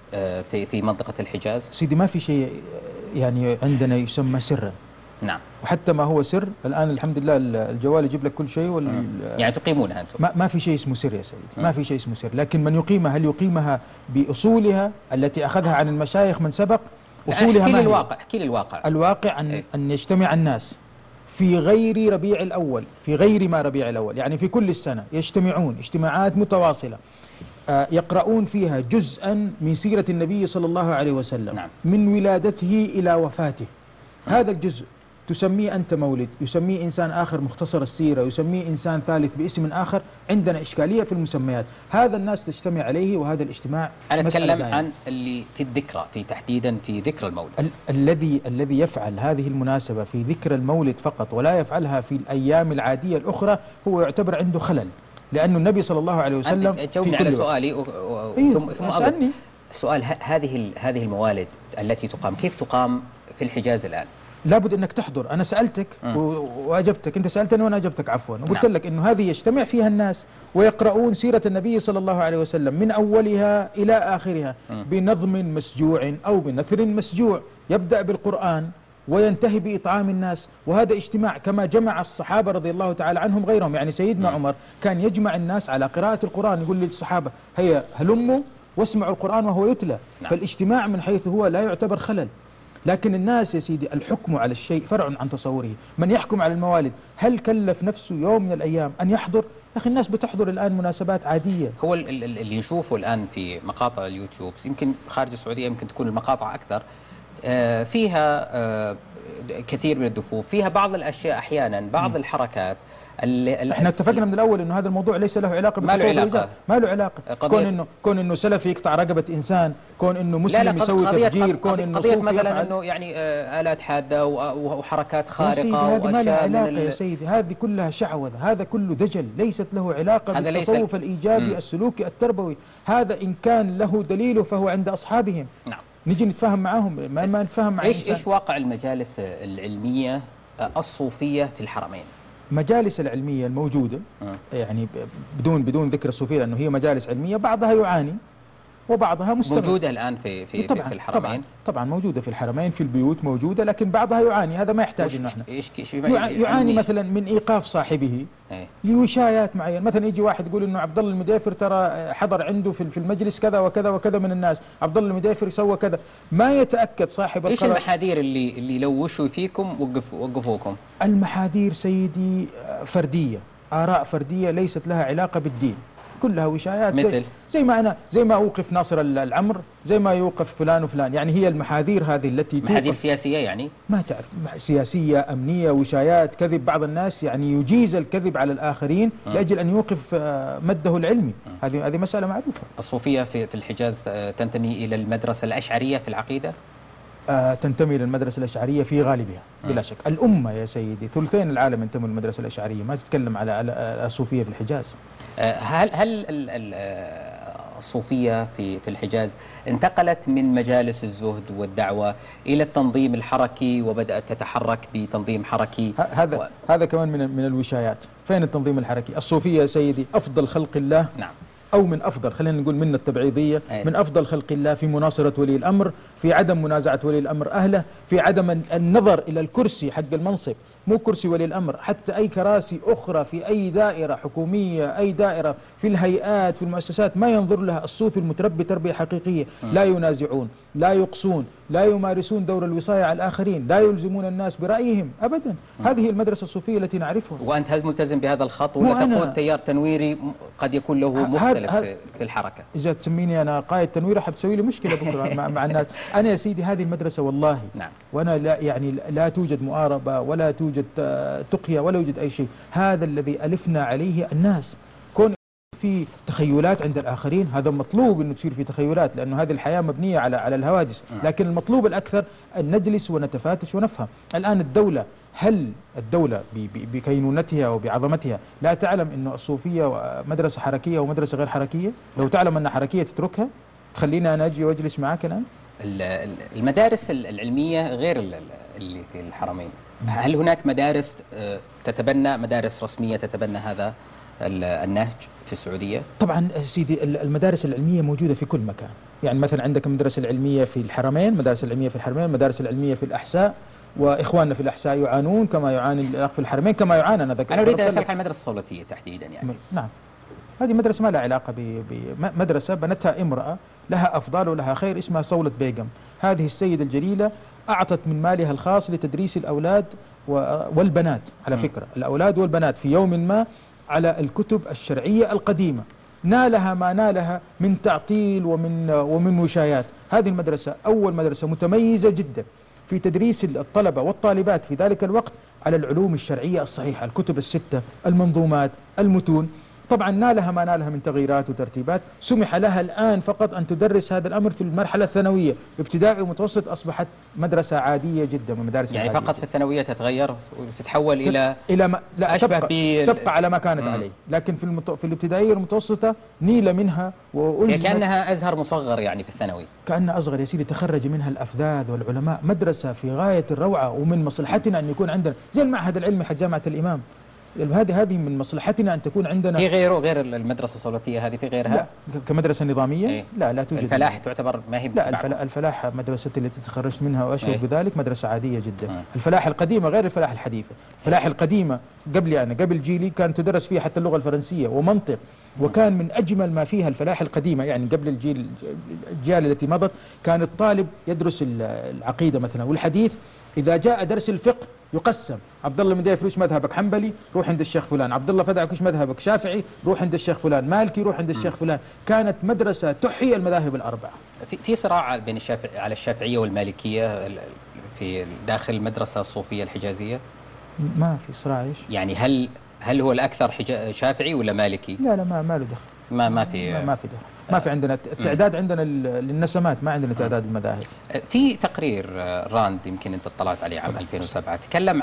في منطقة الحجاز؟ سيدي ما في شيء يعني عندنا يسمى سرا. نعم. وحتى ما هو سر الآن الحمد لله الجوال يجيب لك كل شيء يعني تقيمونها أنتم؟ ما في شيء اسمه سر يا سيدي، ما في شيء اسمه سر، لكن من يقيمها هل يقيمها بأصولها التي أخذها عن المشايخ من سبق؟ أصولها احكي لي الواقع، احكي لي الواقع. الواقع أن يجتمع الناس في غير ربيع الأول، في غير ما ربيع الأول، يعني في كل السنة يجتمعون اجتماعات متواصلة يقرؤون فيها جزءا من سيرة النبي صلى الله عليه وسلم. نعم. من ولادته إلى وفاته. هذا الجزء تسميه أنت مولد، يسميه إنسان آخر مختصر السيرة، يسميه إنسان ثالث باسم آخر، عندنا إشكالية في المسميات. هذا الناس تجتمع عليه، وهذا الاجتماع أنا أتكلم عن اللي في الذكرى، في تحديدا في ذكرى المولد. الذي يفعل هذه المناسبة في ذكرى المولد فقط ولا يفعلها في الأيام العادية الأخرى هو يعتبر عنده خلل، لأن النبي صلى الله عليه وسلم جاوبني على سؤالي ثم اسألني سؤال. هذه الموالد التي تقام كيف تقام في الحجاز الآن؟ لابد انك تحضر. انا سالتك واجبتك، انت سالتني وانا اجبتك عفوا، وقلت نعم. لك انه هذه يجتمع فيها الناس ويقرؤون سيره النبي صلى الله عليه وسلم من اولها الى اخرها بنظم مسجوع او بنثر مسجوع، يبدا بالقران وينتهي باطعام الناس، وهذا اجتماع كما جمع الصحابه رضي الله تعالى عنهم غيرهم. يعني سيدنا عمر كان يجمع الناس على قراءه القران، يقول للصحابه هيا هلموا واسمعوا القران وهو يتلى. فالاجتماع من حيث هو لا يعتبر خلل. لكن الناس يا سيدي الحكم على الشيء فرع عن تصوره. من يحكم على الموالد هل كلف نفسه يوم من الأيام أن يحضر؟ يا أخي الناس بتحضر الآن مناسبات عادية. هو اللي نشوفه الآن في مقاطع اليوتيوب، يمكن خارج السعودية يمكن تكون المقاطع أكثر، فيها كثير من الدفوف، فيها بعض الأشياء أحيانا، بعض الحركات احنا اتفقنا من الاول انه هذا الموضوع ليس له علاقه بالتصوف الإيجابي. ما له علاقه. كون انه سلفي يقطع رقبه انسان، كون انه مسلم يسوي تفجير، كون انه قضيه مثلا انه يعني آلات حاده وحركات خارقه هذه ما لها علاقه يا سيدي، هذه كلها شعوذه، هذا كله دجل، ليست له علاقه بالتصوف الايجابي السلوكي التربوي. هذا ان كان له دليله فهو عند اصحابهم. نعم. نجي نتفاهم معهم، ما نتفاهم مع ايش واقع المجالس العلميه الصوفيه في الحرمين؟ مجالس العلمية الموجودة يعني بدون ذكر الصوفية، لأنه هي مجالس علمية بعضها يعاني وبعضها مستمر. موجودة الآن في الحرمين؟ طبعا موجودة في الحرمين، في البيوت موجودة، لكن بعضها يعاني. هذا ما يحتاج انه احنا يعاني مثلا من ايقاف صاحبه لوشايات معينة. مثلا يجي واحد يقول انه عبد الله المدافر ترى حضر عنده في المجلس كذا وكذا وكذا من الناس، عبد الله المدافر سوى كذا، ما يتأكد صاحب ايش المحاذير اللي لو وشوا فيكم وقفوكم؟ المحاذير سيدي فردية، آراء فردية ليست لها علاقة بالدين، كلها وشايات. مثل زي ما اوقف ناصر العمر، زي ما يوقف فلان وفلان. يعني هي المحاذير هذه التي محاذير سياسيه، يعني ما تعرف، سياسيه، امنيه، وشايات، كذب. بعض الناس يعني يجيز الكذب على الاخرين لاجل ان يوقف مده العلمي. هذه مساله معروفه. الصوفيه في الحجاز تنتمي الى المدرسه الاشعريه في العقيده؟ تنتمي للمدرسة الأشعرية في غالبها بلا شك. الأمة يا سيدي ثلثين العالم ينتمي للمدرسة الأشعرية، ما تتكلم على الصوفية في الحجاز. هل الصوفية في الحجاز انتقلت من مجالس الزهد والدعوة إلى التنظيم الحركي وبدأت تتحرك بتنظيم حركي؟ هذا كمان من الوشايات. فين التنظيم الحركي؟ الصوفية يا سيدي أفضل خلق الله. نعم. أو من أفضل، خلينا نقول من التبعيضية، من أفضل خلق الله في مناصرة ولي الأمر، في عدم منازعة ولي الأمر أهله، في عدم النظر إلى الكرسي حق المنصب، مو كرسي ولي الأمر، حتى أي كراسي أخرى في أي دائرة حكومية، أي دائرة في الهيئات في المؤسسات، ما ينظر لها الصوفي المتربي تربية حقيقية. لا ينازعون، لا يقصون، لا يمارسون دور الوصاية على الآخرين، لا يلزمون الناس برأيهم أبدا. هذه المدرسة الصوفية التي نعرفها. وأنت هل ملتزم بهذا الخط ولا تقود تيار تنويري قد يكون له مختلف في الحركة؟ إذا تسميني أنا قائد تنوير حتسوي لي مشكلة بكرة مع الناس. أنا يا سيدي هذه المدرسة والله نعم. وأنا لا يعني لا توجد مؤاربة ولا توجد تقية ولا يوجد أي شيء. هذا الذي ألفنا عليه الناس. كون في تخيلات عند الآخرين هذا مطلوب أنه تصير في تخيلات، لأنه هذه الحياة مبنية على الهواجس، لكن المطلوب الأكثر أن نجلس ونتفاتش ونفهم. الآن الدولة، هل الدولة بكينونتها وبعظمتها لا تعلم أنه الصوفية مدرسة حركية ومدرسة غير حركية؟ لو تعلم أنها حركية تتركها؟ تخليني أنا أجي وأجلس معاك الآن؟ المدارس العلمية غير اللي في الحرمين، هل هناك مدارس تتبنى، مدارس رسمية تتبنى هذا النهج في السعودية؟ طبعا سيدي المدارس العلمية موجودة في كل مكان. يعني مثلا عندك المدرسة العلمية في الحرمين، مدارس العلمية في الحرمين، مدارس العلمية في الأحساء، وإخواننا في الأحساء يعانون كما يعاني الأخ في الحرمين كما يعاني. أنا أريد أن أسألك عن المدرسة الصولتية تحديدا. يعني نعم، هذه مدرسة ما لها علاقة بمدرسة بنتها امرأة لها أفضال ولها خير اسمها صولة بيغم. هذه السيدة الجليلة أعطت من مالها الخاص لتدريس الأولاد والبنات، على فكرة الأولاد والبنات في يوم ما على الكتب الشرعية القديمة، نالها ما نالها من تعطيل ومن وشايات. هذه المدرسة أول مدرسة متميزة جدا في تدريس الطلبة والطالبات في ذلك الوقت على العلوم الشرعية الصحيحة، الكتب الستة، المنظومات، المتون. طبعا نالها ما نالها من تغييرات وترتيبات. سمح لها الآن فقط أن تدرس هذا الأمر في المرحلة الثانوية، ابتدائي ومتوسط أصبحت مدرسة عادية جدا من مدارس يعني عادية. فقط في الثانوية تتغير وتتحول إلى ما لا أشبه تبقى على ما كانت عليه، لكن في الابتدائية والمتوسطة نيل منها هي كأنها أزهر مصغر يعني في الثانوي، كأنها أصغر يا سيدي. تخرج منها الأفذاذ والعلماء، مدرسة في غاية الروعة، ومن مصلحتنا أن يكون عندنا زي المعهد العلمي حق جامعة الإمام. هذه من مصلحتنا أن تكون عندنا. في غير المدرسة الصولتية هذه في غيرها؟ لا كمدرسة نظامية ايه؟ لا توجد. الفلاح تعتبر ما هي لا الفلاح مدرستي التي تخرجت منها وأشعر ايه؟ بذلك مدرسة عادية جدا. الفلاح القديمة غير الفلاح الحديثة. الفلاح القديمة قبلي أنا قبل جيلي كان تدرس فيها حتى اللغة الفرنسية ومنطق، وكان من أجمل ما فيها الفلاح القديمة. يعني قبل الأجيال التي مضت كان الطالب يدرس العقيدة مثلا والحديث، إذا جاء درس الفقه يقسم: عبد الله مديف وش مذهبك؟ حنبلي، روح عند الشيخ فلان. عبد الله فدعك وش مذهبك؟ شافعي، روح عند الشيخ فلان. مالكي، روح عند الشيخ فلان. كانت مدرسة تحيي المذاهب الأربعة. في صراع بين على الشافعية والمالكية في داخل المدرسة الصوفية الحجازية؟ ما في صراع. ايش يعني هل هو الأكثر شافعي ولا مالكي؟ لا ما له دخل. ما في دخل. ما في عندنا التعداد، عندنا للنسمات، ما عندنا تعداد المذاهب. في تقرير راند يمكن انت اطلعت عليه عام 2007 تكلم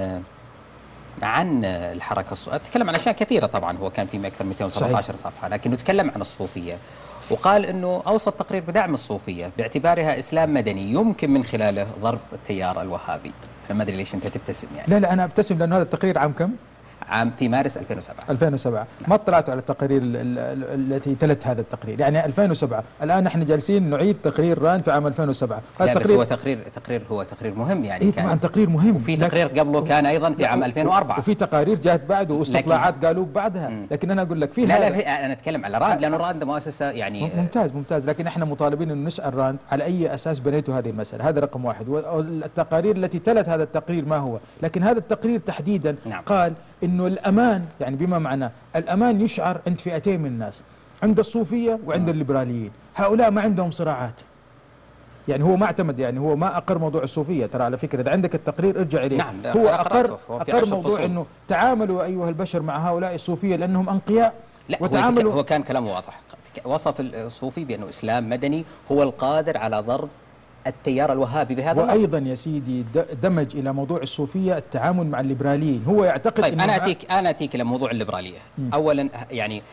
عن الحركه تكلم عن اشياء كثيره. طبعا هو كان في اكثر من 217 صفحه، لكنه تكلم عن الصوفيه وقال انه اوصى التقرير بدعم الصوفيه باعتبارها اسلام مدني يمكن من خلاله ضرب التيار الوهابي. انا ما ادري ليش انت تبتسم يعني. لا انا ابتسم لانه هذا التقرير عام كم؟ عام في مارس 2007. ما اطلعت على التقارير التي تلت هذا التقرير، يعني 2007. الآن احنا جالسين نعيد تقرير ران في عام 2007. لا بس هو تقرير مهم يعني. إيه طبعا تقرير مهم. وفي تقرير قبله كان أيضا في عام 2004، وفي تقارير جاءت بعده واستطلاعات قالوا بعدها. لكن أنا أقول لك في لا أنا أتكلم على راند لأنه راند مؤسسة يعني ممتاز. لكن احنا مطالبين أن نسأل راند على أي أساس بنيتوا هذه المسألة. هذا رقم واحد. والتقارير التي تلت هذا التقرير ما هو، لكن هذا التقرير تحديدا قال إنه الأمان، يعني بما معناه الأمان يشعر عند فئتين من الناس، عند الصوفية وعند الليبراليين. هؤلاء ما عندهم صراعات، يعني هو ما اعتمد، يعني هو ما أقر موضوع الصوفية. ترى على فكرة إذا عندك التقرير ارجع إليه. نعم هو أقر موضوع إنه تعاملوا أيها البشر مع هؤلاء الصوفية لأنهم أنقياء. لا وتعاملوا هو كان كلامه واضح، وصف الصوفي بأنه إسلام مدني هو القادر على ضرب التيار الوهابي بهذا وأيضا يا سيدي دمج إلى موضوع الصوفية التعامل مع الليبراليين. هو يعتقد طيب أنا أتيك إلى موضوع الليبرالية. أولا يعني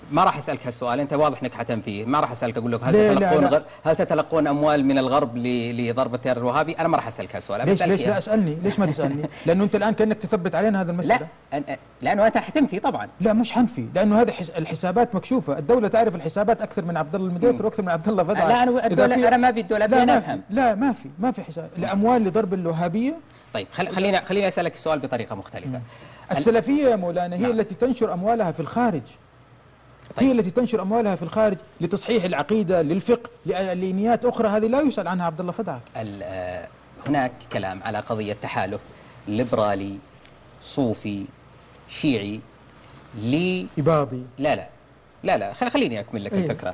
ما راح اسالك هالسؤال، انت واضح انك حتنفيه، ما راح اسالك اقول لك هل تتلقون اموال من الغرب لضرب التيار الوهابي؟ انا ما راح اسالك هالسؤال. ليش لا اسالني؟ ليش ما تسالني؟ لانه انت الان كانك تثبت علينا هذا المساله. لا لانه انت حتنفي طبعا. لا مش حنفي، لانه هذه الحسابات مكشوفه، الدوله تعرف الحسابات اكثر من عبد الله المقيفر واكثر من عبد الله فدعي. لا انا ما ابي الدوله، ابي انا افهم. لا ما في حساب الاموال لضرب الوهابيه. طيب خليني اسالك السؤال بطريقه مختلفه. السلفيه يا مولانا هي التي تنشر اموالها في الخارج. طيب. هي التي تنشر اموالها في الخارج لتصحيح العقيده، للفقه، لنيات اخرى، هذه لا يسال عنها عبد الله فدعك. هناك كلام على قضيه تحالف ليبرالي صوفي شيعي إباضي. لا خليني اكمل لك الفكره.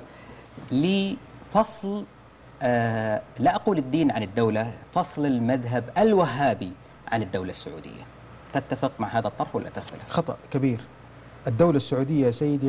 لفصل لا اقول الدين عن الدوله، فصل المذهب الوهابي عن الدوله السعوديه. تتفق مع هذا الطرح ولا تختلف؟ خطأ كبير. الدولة السعودية يا سيدي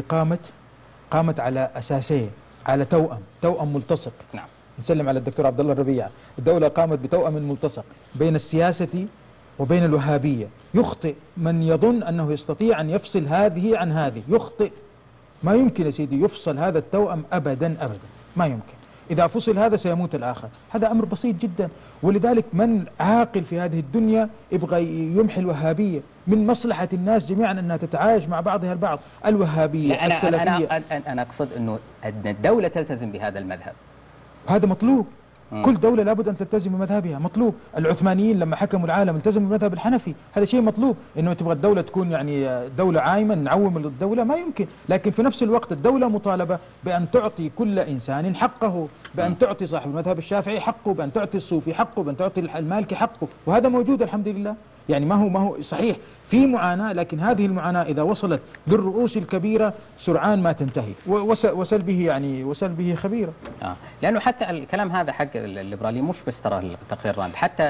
قامت على أساسين، على توأم ملتصق. نعم. نسلم على الدكتور عبد الله الربيع. الدولة قامت بتوأم ملتصق بين السياسة وبين الوهابية. يخطئ من يظن أنه يستطيع أن يفصل هذه عن هذه، يخطئ. ما يمكن يا سيدي يفصل هذا التوأم أبدا، ما يمكن. إذا فصل هذا سيموت الآخر، هذا أمر بسيط جدا. ولذلك من عاقل في هذه الدنيا يبغى يمحي الوهابية. من مصلحة الناس جميعا أنها تتعايش مع بعضها البعض. الوهابية السلفية، أنا أقصد أن الدولة تلتزم بهذا المذهب. هذا مطلوب. كل دولة لابد أن تلتزم بمذهبها، مطلوب. العثمانيين لما حكموا العالم التزموا بالمذهب الحنفي، هذا شيء مطلوب. إنه تبغى الدولة تكون يعني دولة عايمة نعوم الدولة، ما يمكن. لكن في نفس الوقت الدولة مطالبة بأن تعطي كل إنسان حقه، بأن تعطي صاحب المذهب الشافعي حقه، بأن تعطي الصوفي حقه، بأن تعطي المالكي حقه، وهذا موجود الحمد لله. يعني ما هو صحيح في معاناة، لكن هذه المعاناة إذا وصلت للرؤوس الكبيرة سرعان ما تنتهي، وسل به خبيرة. لأنه حتى الكلام هذا حق الليبرالي مش بس ترى تقرير راند، حتى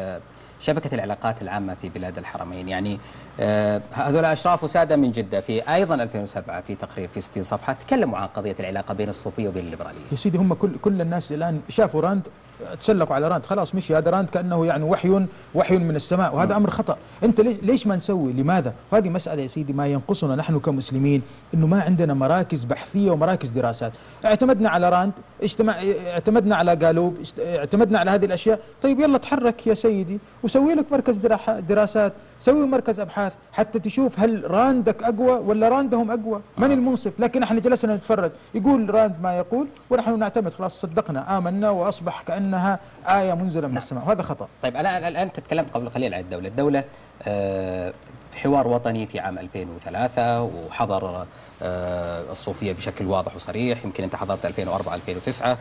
شبكة العلاقات العامة في بلاد الحرمين. يعني هذول أشراف وسادة من جدة في أيضا 2007 في تقرير في 60 صفحة تكلموا عن قضية العلاقة بين الصوفية وبين الليبرالية. يا سيدي هم كل الناس الآن شافوا راند، تسلقوا على راند، خلاص مشي هذا راند كأنه يعني وحي من السماء، وهذا أمر خطأ. أنت ليش ما نسوي؟ لماذا؟ وهذه مسألة يا سيدي ما ينقصنا نحن كمسلمين، إنه ما عندنا مراكز بحثية ومراكز دراسات. اعتمدنا على راند، اعتمدنا على قالوب، اعتمدنا على هذه الأشياء. طيب يلا تحرك يا سيدي وسوي لك مركز دراسات، سوي مركز أبحاث حتى تشوف هل راندك أقوى ولا راندهم أقوى، من المنصف. لكن احنا جلسنا نتفرج، يقول راند ما يقول ونحن نعتمد، خلاص صدقنا آمنا وأصبح كأنها آية منزلة من السماء، وهذا خطأ. طيب أنا الآن تكلمت قبل قليل عن الدولة حوار وطني في عام 2003 وحضر الصوفية بشكل واضح وصريح، يمكن أنت حضرت 2004 2009.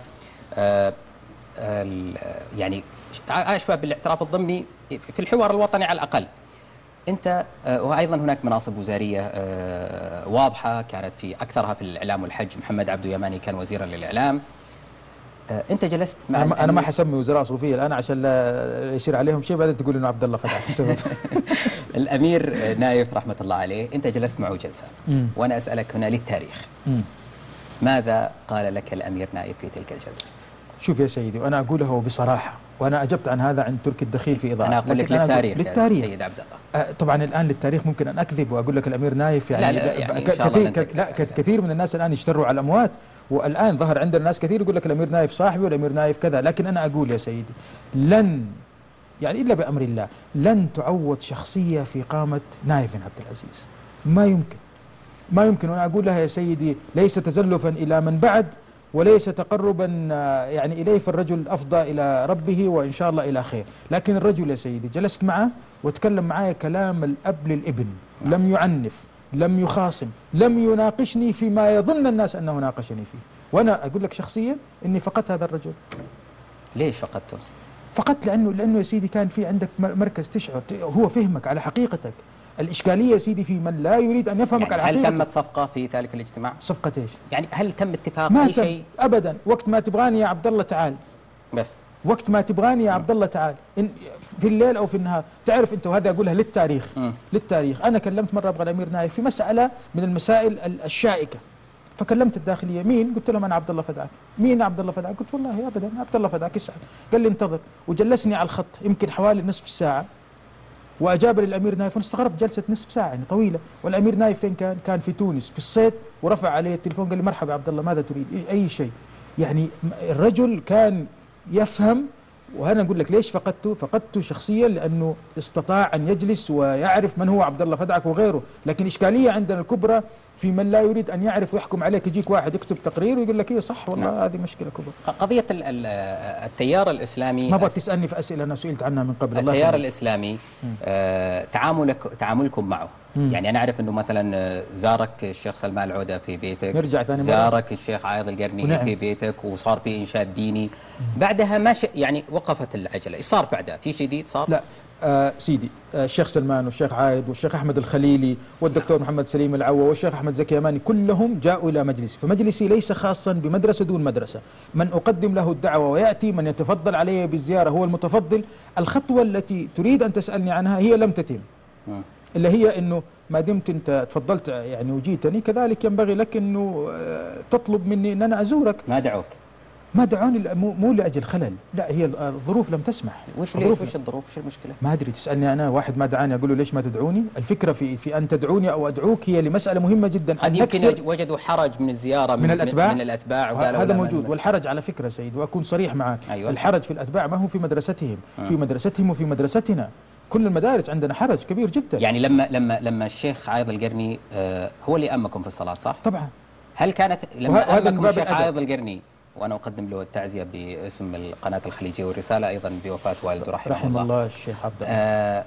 يعني أشبه بالاعتراف الضمني في الحوار الوطني على الأقل. أنت وأيضا هناك مناصب وزارية واضحة كانت في أكثرها في الإعلام والحج. محمد عبدو يماني كان وزيرا للإعلام. أنت جلست مع أنا ما حسمي وزراء صوفية الآن عشان لا يصير عليهم شيء بعدين تقول إنه عبد الله فتح السبب. الأمير نايف رحمة الله عليه، أنت جلست معه جلسة وأنا أسألك هنا للتاريخ، ماذا قال لك الأمير نايف في تلك الجلسة؟ شوف يا سيدي، وأنا أقوله بصراحة، وأنا أجبت عن هذا عند تركي الدخيل في إضافة. أنا أقول لك للتاريخ يا سيد عبد الله. طبعا الآن للتاريخ ممكن أن أكذب وأقول لك الأمير نايف يعني, لا يعني كثير من الناس الآن يشتروا على الأموات، والآن ظهر عندنا ناس كثير يقول لك الأمير نايف صاحبي والأمير نايف كذا. لكن أنا أقول يا سيدي لن يعني إلا بأمر الله لن تعوض شخصية في قامة نايف بن عبد العزيز، ما يمكن. وأنا أقول لها يا سيدي ليس تزلفا إلى من بعد وليس تقربا يعني إليه، فالرجل أفضى إلى ربه وإن شاء الله إلى خير. لكن الرجل يا سيدي جلست معه وتكلم معي كلام الأب للابن، لم يعنف، لم يخاصم، لم يناقشني فيما يظن الناس أنه ناقشني فيه. وأنا أقول لك شخصيا إني فقدت هذا الرجل. ليش فقدته؟ فقدت لأنه يا سيدي كان في عندك مركز تشعر، هو فهمك على حقيقتك. الإشكالية يا سيدي في من لا يريد أن يفهمك يعني على حقيقتك. هل تمت صفقة في ذلك الاجتماع؟ صفقة إيش؟ يعني هل تم اتفاق ما أي شيء؟ أبدا. وقت ما تبغاني يا عبد الله تعال، بس وقت ما تبغاني يا عبد الله تعال، إن في الليل أو في النهار. تعرف أنت، وهذا أقولها للتاريخ، أنا كلمت مرة أبغى الأمير نايف في مسألة من المسائل الشائكة، فكلمت الداخلية. مين؟ قلت لهم أنا عبد الله فدعك. مين عبد الله فدعك؟ قلت والله أبدا عبد الله فدعك يسأل. قال لي انتظر، وجلسني على الخط يمكن حوالي نصف ساعة وأجاب للأمير نايف، واستغربت جلسة نصف ساعة يعني طويلة. والأمير نايف فين كان؟ كان في تونس في الصيد، ورفع عليه التليفون قال لي مرحبا عبد الله ماذا تريد؟ أي شيء. يعني الرجل كان يفهم. وأنا أقول لك ليش فقدته شخصيا، لأنه استطاع أن يجلس ويعرف من هو عبد الله فدعك وغيره. لكن إشكالية عندنا الكبرى في من لا يريد أن يعرف ويحكم عليك. يجيك واحد يكتب تقرير ويقول لك إيه صح والله. نعم. هذه مشكلة كبرى. قضية التيار الإسلامي، ما بغى تسألني في أسئلة أنا سئلت عنها من قبل. التيار الإسلامي تعاملكم معه. يعني أنا أعرف أنه مثلا زارك الشيخ سلمان العودة في بيتك، نرجع ثاني مرة. زارك الشيخ عايض القرني في بيتك، وصار في إنشاد ديني. بعدها ما يعني وقفت العجلة. إيش صار بعدها؟ في شيء جديد صار؟ لا سيدي، الشيخ سلمان والشيخ عايض والشيخ أحمد الخليلي والدكتور محمد سليم العوا والشيخ أحمد زكي يماني كلهم جاءوا إلى مجلسي. فمجلسي ليس خاصا بمدرسة دون مدرسة. من أقدم له الدعوة ويأتي، من يتفضل علي بالزيارة هو المتفضل. الخطوة التي تريد أن تسألني عنها هي لم تتم، اللي هي أنه ما دمت أنت تفضلت يعني وجيتني، كذلك ينبغي لك أنه تطلب مني أن أنا أزورك. ما دعوك؟ ما دعوني، مو لأجل خلل، لا هي الظروف لم تسمح. وش الظروف؟ وش المشكلة؟ ما أدري، تسألني أنا واحد ما دعاني أقول له ليش ما تدعوني؟ الفكرة في أن تدعوني أو أدعوك هي لمسألة مهمة جدا. قد يمكن وجدوا حرج من الزيارة من الأتباع وقالوا هذا موجود. والحرج على فكرة سيد، وأكون صريح معك. أيوة. الحرج في الأتباع ما هو في مدرستهم، في مدرستهم وفي مدرستنا. كل المدارس عندنا حرج كبير جدا. يعني لما الشيخ عايض القرني هو اللي أمكم في الصلاة صح؟ طبعا. هل كانت لما أمكم الشيخ عايض القرني، وأنا أقدم له التعزية باسم القناة الخليجية، والرسالة أيضا بوفاة والده رحمه الله الشيخ عبد الله،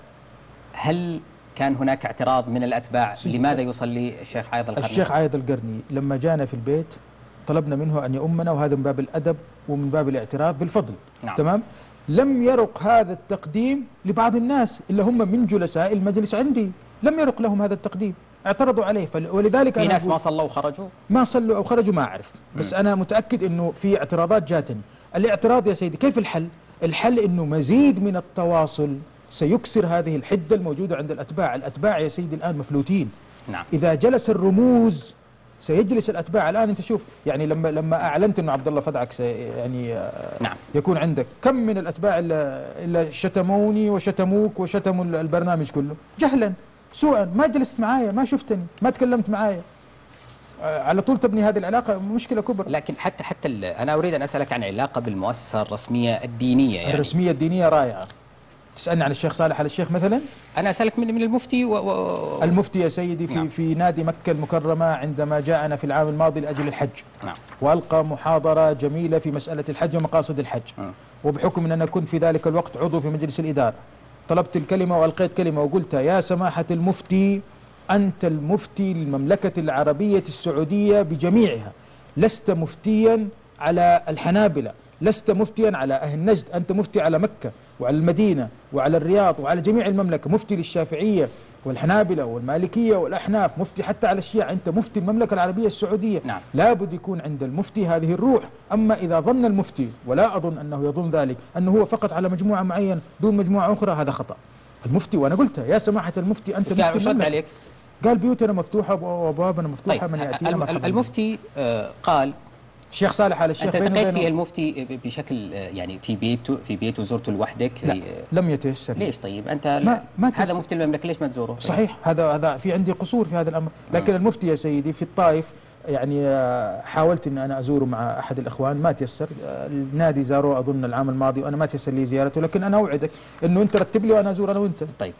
هل كان هناك اعتراض من الأتباع لماذا يصلي الشيخ عايض القرني؟ الشيخ عايض القرني لما جانا في البيت طلبنا منه أن يؤمنا، وهذا من باب الأدب ومن باب الاعتراف بالفضل. نعم. تمام. لم يرق هذا التقديم لبعض الناس اللي هم من جلساء المجلس عندي، لم يرق لهم هذا التقديم، اعترضوا عليه. ولذلك في ناس ما صلوا وخرجوا؟ ما صلوا أو خرجوا ما أعرف، بس أنا متأكد أنه في اعتراضات جاتني. الاعتراض يا سيدي كيف الحل؟ الحل أنه مزيد من التواصل سيكسر هذه الحدة الموجودة عند الأتباع. الأتباع يا سيدي الآن مفلوتين. نعم. إذا جلس الرموز سيجلس الأتباع. الآن أنت شوف يعني لما أعلنت أنه عبد الله فدعك يعني نعم. يكون عندك، كم من الأتباع إلا شتموني وشتموك وشتموا البرنامج كله جهلا سوءا. ما جلست معايا، ما شفتني، ما تكلمت معايا، على طول تبني هذه العلاقة. مشكلة كبرى. لكن حتى أنا أريد أن أسألك عن علاقة بالمؤسسة الرسمية الدينية. يعني الرسمية الدينية رائعة. تسألني عن الشيخ صالح على الشيخ مثلا؟ أنا أسألك من المفتي المفتي يا سيدي في, نعم. في نادي مكة المكرمة عندما جاءنا في العام الماضي لأجل الحج. نعم. وألقى محاضرة جميلة في مسألة الحج ومقاصد الحج. وبحكم أن أنا كنت في ذلك الوقت عضو في مجلس الإدارة، طلبت الكلمة وألقيت كلمة وقلت يا سماحة المفتي، أنت المفتي للمملكة العربية السعودية بجميعها، لست مفتيا على الحنابلة، لست مفتيا على أهل نجد، أنت مفتي على مكة وعلى المدينة وعلى الرياض وعلى جميع المملكة، مفتي للشافعية والحنابلة والمالكية والأحناف، مفتي حتى على الشيعة، أنت مفتي المملكة العربية السعودية. نعم. لابد يكون عند المفتي هذه الروح. أما إذا ظن المفتي، ولا أظن أنه يظن ذلك، أنه هو فقط على مجموعة معينة دون مجموعة أخرى، هذا خطأ. المفتي، وأنا قلت يا سماحة المفتي أنت مفتي المملكة. عليك؟ قال بيوتنا مفتوحة وأبوابنا مفتوحة. طيب. من يأتينا المفتي قال الشيخ صالح على الشيخ، أنت التقيت فيه المفتي بشكل يعني في بيته زرته لوحدك؟ لا لم يتيسر. ليش طيب أنت ما هذا مفتي المملكة ليش ما تزوره؟ صحيح، هذا في عندي قصور في هذا الأمر. لكن المفتي يا سيدي في الطائف يعني حاولت ان انا ازوره مع احد الاخوان، ما تيسر. النادي زاروه اظن العام الماضي وانا ما تيسر لي زيارته، لكن انا اوعدك انه انت رتب لي وانا ازور انا وانت. طيب.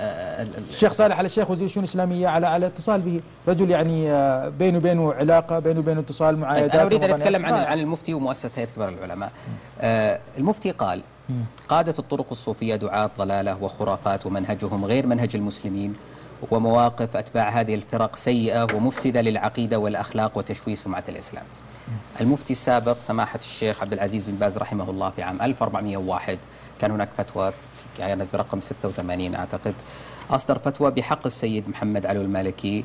الشيخ صالح على الشيخ وزير الشؤون الاسلاميه على اتصال به، رجل يعني بينه وبينه علاقه، بينه وبينه اتصال، معايدات. طيب. انا اريد ان اتكلم عن المفتي ومؤسسه هيئه كبار العلماء. المفتي قال قادة الطرق الصوفية دعاة ضلالة وخرافات، ومنهجهم غير منهج المسلمين، ومواقف أتباع هذه الفرق سيئة ومفسدة للعقيدة والأخلاق وتشويه سمعة الإسلام. المفتي السابق سماحة الشيخ عبد العزيز بن باز رحمه الله في عام 1401 كان هناك فتوى كانت برقم 86 أعتقد، أصدر فتوى بحق السيد محمد علو المالكي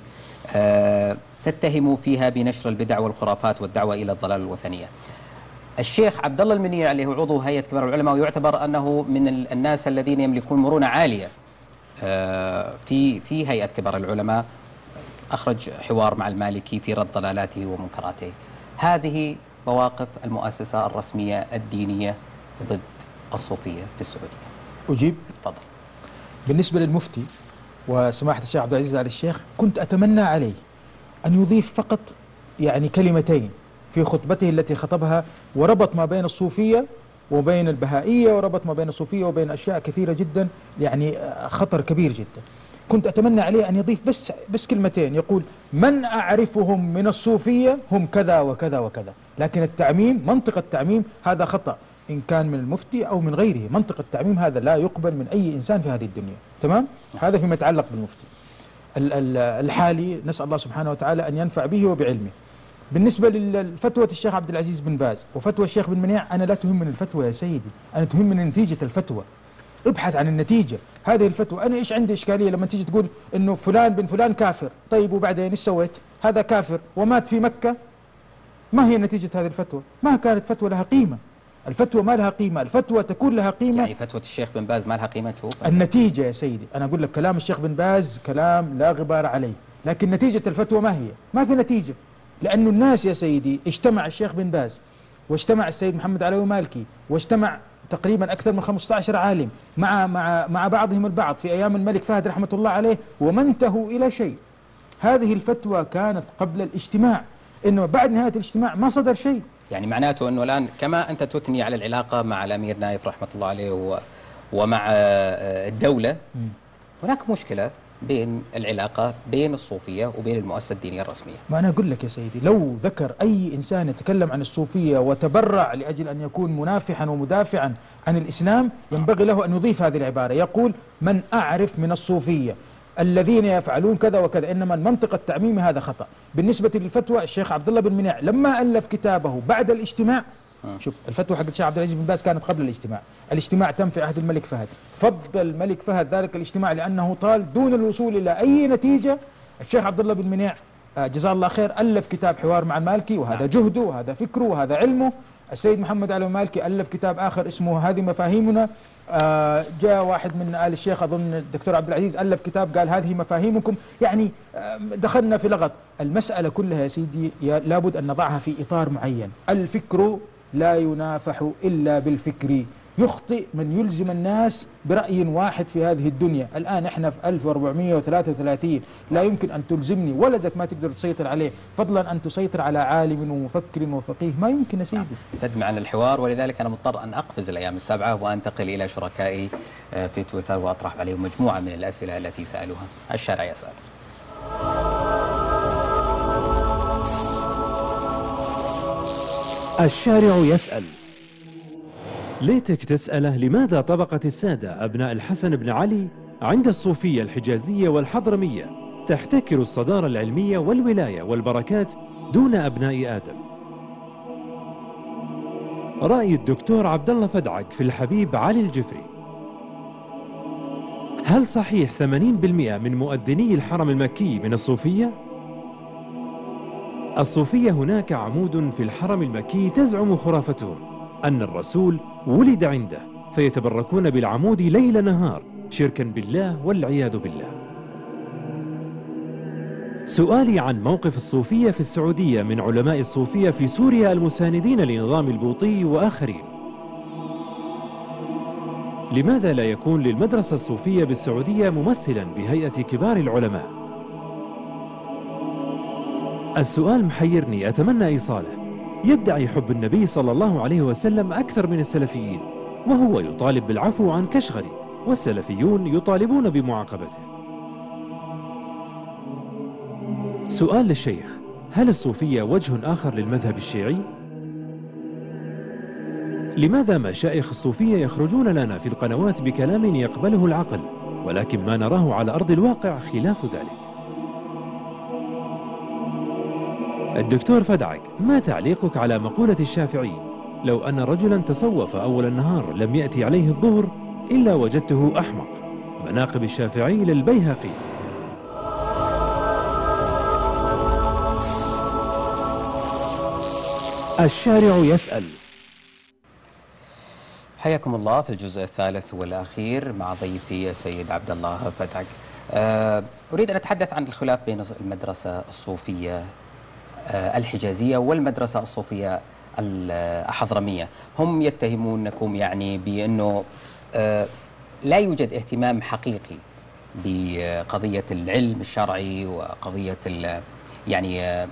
تتهم فيها بنشر البدع والخرافات والدعوة إلى الضلال الوثنية. الشيخ عبد الله المنيع اللي هو عضو هيئة كبار العلماء ويعتبر أنه من الناس الذين يملكون مرونة عالية في هيئة كبار العلماء، أخرج حوار مع المالكي في رد ضلالاته ومنكراته. هذه مواقف المؤسسة الرسمية الدينية ضد الصوفية في السعودية. أجيب؟ تفضل. بالنسبة للمفتي وسماحة الشيخ عبد العزيز آل الشيخ، كنت أتمنى عليه أن يضيف فقط يعني كلمتين في خطبته التي خطبها، وربط ما بين الصوفية وبين البهائية، وربط ما بين الصوفية وبين أشياء كثيرة جدا، يعني خطر كبير جدا. كنت أتمنى عليه أن يضيف بس كلمتين، يقول من أعرفهم من الصوفية هم كذا وكذا وكذا، لكن التعميم، منطق التعميم هذا خطأ، إن كان من المفتي أو من غيره. منطق التعميم هذا لا يقبل من أي إنسان في هذه الدنيا. تمام؟ هذا فيما يتعلق بالمفتي الحالي، نسأل الله سبحانه وتعالى أن ينفع به وبعلمه. بالنسبة لفتوى الشيخ عبد العزيز بن باز وفتوى الشيخ بن منيع، أنا لا تهمني الفتوى يا سيدي، أنا تهمني نتيجة الفتوى. ابحث عن النتيجة. هذه الفتوى، أنا إيش عندي إشكالية لما تيجي تقول إنه فلان بن فلان كافر، طيب وبعدين إيش سويت؟ هذا كافر ومات في مكة، ما هي نتيجة هذه الفتوى؟ ما كانت فتوى لها قيمة. الفتوى ما لها قيمة، الفتوى تكون لها قيمة. يعني فتوى الشيخ بن باز ما لها قيمة تشوف؟ النتيجة يا سيدي، أنا أقول لك كلام الشيخ بن باز كلام لا غبار عليه، لكن نتيجة الفتوى ما هي؟ ما في نتيجة، لأنه الناس يا سيدي اجتمع الشيخ بن باز واجتمع السيد محمد علوي مالكي واجتمع تقريبا أكثر من 15 عالم مع بعضهم البعض في أيام الملك فهد رحمة الله عليه، وما انتهوا إلى شيء. هذه الفتوى كانت قبل الاجتماع، إنه بعد نهاية الاجتماع ما صدر شيء. يعني معناته أنه الآن كما أنت تثني على العلاقة مع الأمير نايف رحمة الله عليه ومع الدولة، هناك مشكلة بين العلاقة بين الصوفية وبين المؤسسة الدينية الرسمية. ما أنا أقول لك يا سيدي، لو ذكر أي إنسان يتكلم عن الصوفية وتبرع لأجل أن يكون منافحا ومدافعا عن الإسلام، ينبغي له أن يضيف هذه العبارة، يقول من أعرف من الصوفية الذين يفعلون كذا وكذا، إنما المنطق التعميمي هذا خطأ. بالنسبة للفتوى، الشيخ عبد الله بن منيع لما ألف كتابه بعد الاجتماع، شوف الفتوى حق الشيخ عبد العزيز بن باز كانت قبل الاجتماع، الاجتماع تم في عهد الملك فهد، فضل الملك فهد ذلك الاجتماع لأنه طال دون الوصول إلى أي نتيجة. الشيخ عبد الله بن منيع جزاه الله خير ألف كتاب حوار مع المالكي، وهذا جهده وهذا فكره وهذا علمه. السيد محمد علي المالكي ألف كتاب آخر اسمه هذه مفاهيمنا. جاء واحد من آل الشيخ أظن الدكتور عبد العزيز ألف كتاب قال هذه مفاهيمكم. يعني دخلنا في لغط. المسألة كلها يا سيدي لابد أن نضعها في إطار معين. الفكر لا ينافح إلا بالفكر. يخطئ من يلزم الناس برأي واحد في هذه الدنيا. الآن احنا في 1433، لا يمكن أن تلزمني، ولدك ما تقدر تسيطر عليه، فضلا أن تسيطر على عالم ومفكر وفقيه، ما يمكن يا سيدي. تدمع عن الحوار، ولذلك أنا مضطر أن أقفز الأيام السبعة وأنتقل إلى شركائي في تويتر وأطرح عليهم مجموعة من الأسئلة التي سألوها. الشارع يسأل. الشارع يسأل. ليتك تسأله لماذا طبقة السادة أبناء الحسن بن علي عند الصوفية الحجازية والحضرمية تحتكر الصدارة العلمية والولاية والبركات دون أبناء آدم؟ رأي الدكتور عبد الله فدعك في الحبيب علي الجفري. هل صحيح 80% من مؤذني الحرم المكي من الصوفية؟ الصوفية هناك عمود في الحرم المكي تزعم خرافتهم أن الرسول ولد عنده، فيتبركون بالعمود ليل نهار شركا بالله والعياذ بالله. سؤالي عن موقف الصوفية في السعودية من علماء الصوفية في سوريا المساندين لنظام البوطي وآخرين. لماذا لا يكون للمدرسة الصوفية بالسعودية ممثلا بهيئة كبار العلماء؟ السؤال محيرني، أتمنى إيصاله. يدعي حب النبي صلى الله عليه وسلم أكثر من السلفيين، وهو يطالب بالعفو عن كشغري، والسلفيون يطالبون بمعاقبته. سؤال للشيخ: هل الصوفية وجه آخر للمذهب الشيعي؟ لماذا مشايخ الصوفية يخرجون لنا في القنوات بكلام يقبله العقل، ولكن ما نراه على أرض الواقع خلاف ذلك؟ الدكتور فدعك، ما تعليقك على مقولة الشافعي: لو أن رجلا تصوف أول النهار لم يأتي عليه الظهر إلا وجدته أحمق؟ مناقب الشافعي للبيهقي. الشارع يسأل. حياكم الله في الجزء الثالث والأخير مع ضيفي السيد عبد الله فدعك. أريد أن أتحدث عن الخلاف بين المدرسة الصوفية الحجازية والمدرسة الصوفية الحضرمية. هم يتهمونكم يعني بأنه لا يوجد اهتمام حقيقي بقضية العلم الشرعي وقضية يعني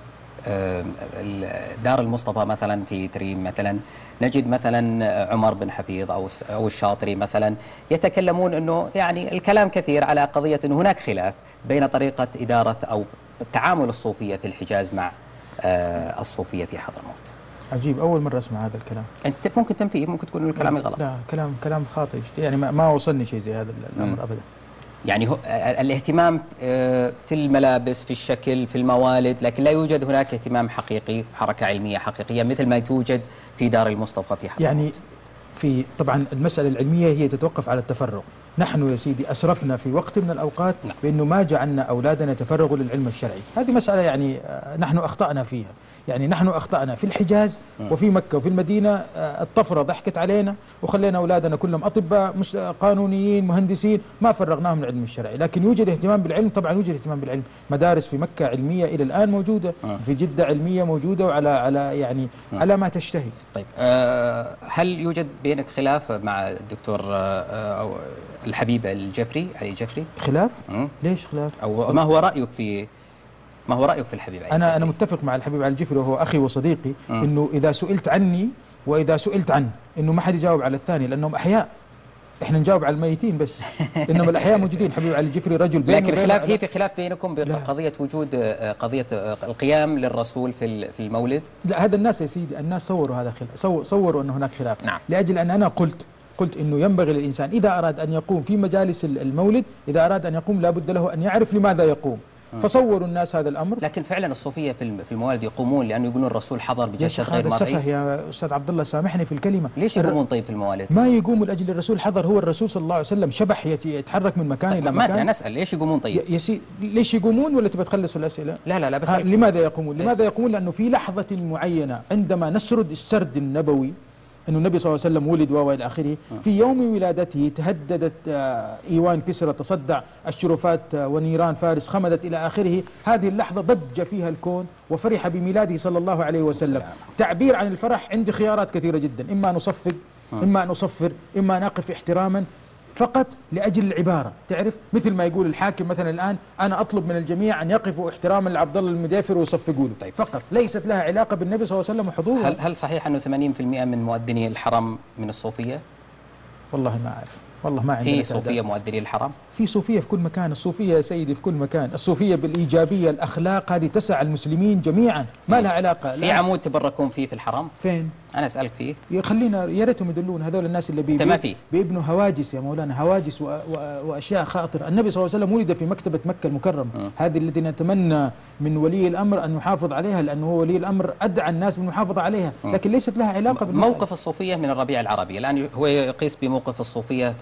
دار المصطفى مثلا في تريم مثلا، نجد مثلا عمر بن حفيظ أو الشاطري مثلا يتكلمون أنه يعني الكلام كثير على قضية أن هناك خلاف بين طريقة إدارة أو تعامل الصوفية في الحجاز مع الصوفية في حضرموت. عجيب، أول مرة أسمع هذا الكلام. أنت ممكن تنفيه، ممكن تكون الكلام غلط. لا، كلام خاطئ، يعني ما وصلني شيء زي هذا الأمر أبدا. يعني الاهتمام في الملابس، في الشكل، في الموالد، لكن لا يوجد هناك اهتمام حقيقي، حركة علمية حقيقية مثل ما توجد في دار المصطفى في حضرموت. يعني طبعا المسألة العلمية هي تتوقف على التفرغ. نحن يا سيدي أسرفنا في وقت من الأوقات بأنه ما جعلنا أولادنا يتفرغوا للعلم الشرعي. هذه مسألة يعني نحن أخطأنا فيها. يعني نحن أخطأنا في الحجاز وفي مكة وفي المدينة. الطفرة ضحكت علينا وخلينا أولادنا كلهم أطباء، قانونيين، مهندسين، ما فرغناهم العلم الشرعي. لكن يوجد اهتمام بالعلم، طبعا يوجد اهتمام بالعلم. مدارس في مكة علمية إلى الآن موجودة، في جدة علمية موجودة، وعلى يعني على ما تشتهي. طيب، هل يوجد بينك خلاف مع الدكتور أو الحبيب الجفري، علي الجفري؟ خلاف؟ ليش خلاف؟ أو ما هو رأيك في الحبيب علي الجفري؟ أنا متفق مع الحبيب علي الجفري وهو أخي وصديقي، إنه إذا سئلت عني وإذا سئلت عنه إنه ما حد يجاوب على الثاني، لأنهم أحياء. إحنا نجاوب على الميتين بس، إنما الأحياء موجودين. الحبيب علي الجفري رجل لكن هي في خلاف بينكم بقضية وجود قضية القيام للرسول في المولد. لا، هذا الناس يا سيدي، الناس صوروا هذا خلاف، صوروا أن هناك خلاف. نعم. لأجل أن أنا قلت إنه ينبغي للإنسان إذا أراد أن يقوم في مجالس المولد، إذا أراد أن يقوم لابد له أن يعرف لماذا يقوم. فصوروا الناس هذا الأمر. لكن فعلا الصوفية في الموالد يقومون لأنه يقولون الرسول حضر بجسد غير مرئي. سفه يا أستاذ عبد الله، سامحني في الكلمة. ليش يقومون طيب في الموالد؟ ما يقوموا لأجل الرسول حضر. هو الرسول صلى الله عليه وسلم شبح يتحرك من مكان إلى مكان. أنا أسأل ليش يقومون طيب؟ ليش يقومون ولا تبي تخلص في الأسئلة؟ لا بس لماذا يقومون؟ لماذا يقومون؟ لأنه في لحظة معينة عندما نسرد السرد النبوي أن النبي صلى الله عليه وسلم ولد وإلى آخره، في يوم ولادته تهددت إيوان كسرى، تصدع الشرفات ونيران فارس خمدت إلى آخره. هذه اللحظة ضج فيها الكون وفرح بميلاده صلى الله عليه وسلم. تعبير عن الفرح عندي خيارات كثيرة جدا، إما أن أصفق، إما أن أصفر، إما أن أقف احتراما فقط لأجل العبارة. تعرف مثل ما يقول الحاكم مثلا الآن، أنا أطلب من الجميع أن يقفوا احتراما لعبد الله المدافر ويصفقوا له. طيب. فقط، ليست لها علاقة بالنبي صلى الله عليه وسلم وحضوره. هل صحيح أنه 80% من مؤذني الحرم من الصوفية؟ والله ما أعرف، والله ما عندي. في صوفية مؤذني الحرم؟ في صوفية في كل مكان. الصوفية يا سيدي في كل مكان. الصوفية بالإيجابية، الأخلاق هذه تسع المسلمين جميعا، ما لها علاقة. في عمود تبركون فيه في الحرم؟ فين؟ أنا أسألك فيه. خلينا يا ريتهم يدلون هذول الناس اللي بيبنوا هواجس يا مولانا، هواجس وأشياء خاطرة. النبي صلى الله عليه وسلم ولد في مكتبة مكة المكرمة، هذه التي نتمنى من ولي الأمر أن يحافظ عليها، لأنه هو ولي الأمر أدعى الناس بالمحافظة عليها، لكن ليست لها علاقة موقف الصوفية من الربيع العربي. الآن هو يقيس بموقف الصوفية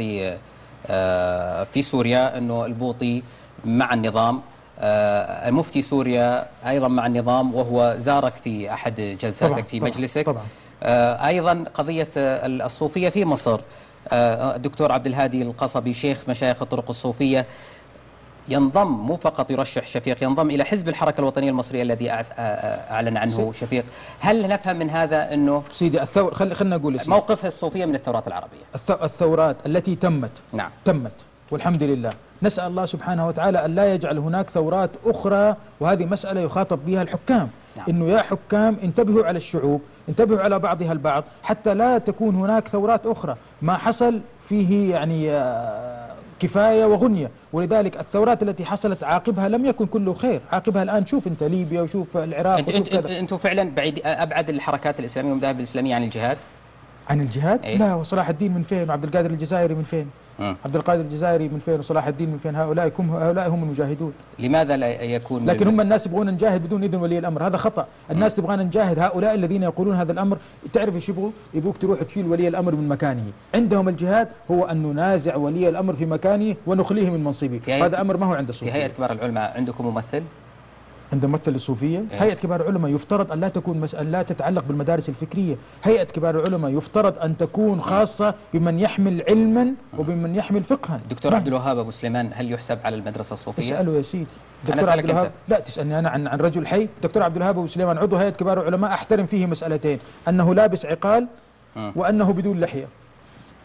في سوريا أنه البوطي مع النظام، المفتي سوريا أيضا مع النظام، وهو زارك في أحد جلساتك في مجلسك. طبعا. أيضا قضية الصوفية في مصر، الدكتور عبد الهادي القصبي شيخ مشايخ الطرق الصوفية ينضم، مو فقط يرشح شفيق، ينضم إلى حزب الحركة الوطنية المصرية الذي أعلن عنه شفيق. هل نفهم من هذا أنه سيدي خلنا نقول موقف الصوفية من الثورات العربية؟ الثورات التي تمت، نعم، تمت والحمد لله. نسأل الله سبحانه وتعالى أن لا يجعل هناك ثورات أخرى، وهذه مسألة يخاطب بها الحكام. نعم. إنه يا حكام انتبهوا على الشعوب، انتبهوا على بعضها البعض، حتى لا تكون هناك ثورات أخرى. ما حصل فيه يعني كفاية وغنية، ولذلك الثورات التي حصلت عاقبها لم يكن كله خير. عاقبها الآن شوف أنت ليبيا وشوف العراق. أنتم فعلا أبعد الحركات الإسلامية والمذاهب الإسلامية عن الجهاد؟ عن الجهاد؟ إيه؟ لا، وصلاح الدين من فين؟ وعبد القادر الجزائري من فين؟ عبد القادر الجزائري من فين؟ وصلاح الدين من فين؟ هؤلاء هم المجاهدون. لماذا لا يكون؟ لكن هم الناس يبغون نجاهد بدون إذن ولي الأمر، هذا خطأ. الناس تبغى نجاهد، هؤلاء الذين يقولون هذا الأمر تعرف ايش يبغوا؟ يبغوك تروح تشيل ولي الأمر من مكانه. عندهم الجهاد هو أن ننازع ولي الأمر في مكانه ونخليه من منصبه. هذا أمر ما هو عند الصوفية. في هيئة كبار العلماء عندكم ممثل؟ عند ممثل الصوفية. هيئة كبار العلماء يفترض أن لا تكون أن لا تتعلق بالمدارس الفكرية. هيئة كبار العلماء يفترض أن تكون خاصة بمن يحمل علما وبمن يحمل فقها. دكتور عبد الوهاب أبو سليمان هل يحسب على المدرسة الصوفية؟ اسأله يا سيدي. دكتور عبد الوهاب، لا تسألني أنا عن رجل حي. دكتور عبد الوهاب أبو سليمان عضو هيئة كبار العلماء، أحترم فيه مسألتين: أنه لابس عقال وأنه بدون لحية.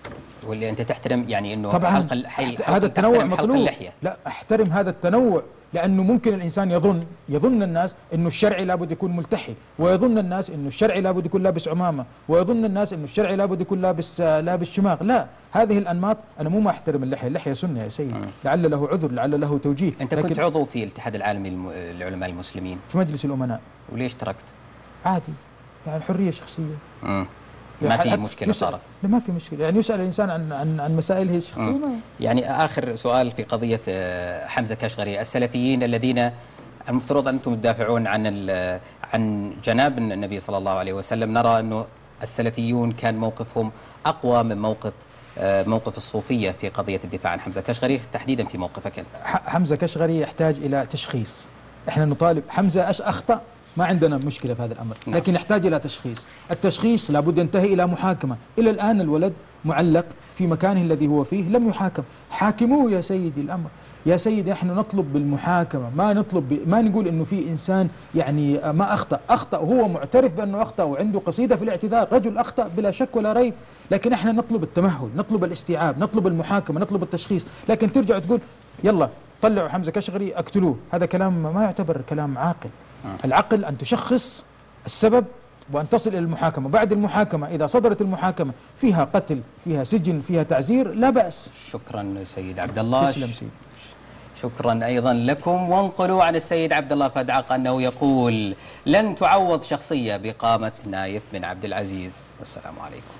واللي أنت تحترم يعني أنه طبعا هذا التنوع مطلوب. لا أحترم هذا التنوع، لأنه ممكن الإنسان يظن الناس أنه الشرعي لابد يكون ملتحي، ويظن الناس أنه الشرعي لابد يكون لابس عمامة، ويظن الناس أنه الشرعي لابد يكون لابس شماغ. لا، هذه الأنماط أنا مو ما أحترم اللحية سنة يا سيدي، لعل له عذر، لعل له توجيه. أنت كنت عضو في الاتحاد العالمي للعلماء المسلمين في مجلس الأمناء. وليش تركت؟ عادي، يعني حرية شخصية. ما في مشكلة صارت؟ لا ما في مشكلة، يعني يسأل الإنسان عن مسائله الشخصية. يعني آخر سؤال في قضية حمزة كشغري، السلفيين الذين المفترض أنتم تدافعون عن جناب النبي صلى الله عليه وسلم، نرى أنه السلفيون كان موقفهم أقوى من موقف الصوفية في قضية الدفاع عن حمزة كشغري، تحديدا في موقفك أنت. حمزة كشغري يحتاج إلى تشخيص. إحنا نطالب حمزة أخطأ، ما عندنا مشكلة في هذا الأمر، لكن يحتاج إلى تشخيص. التشخيص لابد ينتهي إلى محاكمة. إلى الآن الولد معلق في مكانه الذي هو فيه، لم يحاكم. حاكموه يا سيدي الأمر. يا سيدي نحن نطلب بالمحاكمة، ما نقول إنه في إنسان يعني ما أخطأ وهو معترف بأنه أخطأ وعنده قصيدة في الاعتذار، رجل أخطأ بلا شك ولا ريب، لكن احنا نطلب التمهل، نطلب الاستيعاب، نطلب المحاكمة، نطلب التشخيص. لكن ترجع تقول يلا طلعوا حمزة كشغري اقتلوه، هذا كلام ما يعتبر كلام عاقل. العقل أن تشخص السبب وأن تصل إلى المحاكمة. بعد المحاكمة إذا صدرت المحاكمة فيها قتل، فيها سجن، فيها تعزير، لا بأس. شكرا سيد عبد الله. تسلم سيدي. شكرا أيضا لكم. وانقلوا عن السيد عبد الله فدعق أنه يقول لن تعوض شخصية بقامة نايف بن عبد العزيز. والسلام عليكم.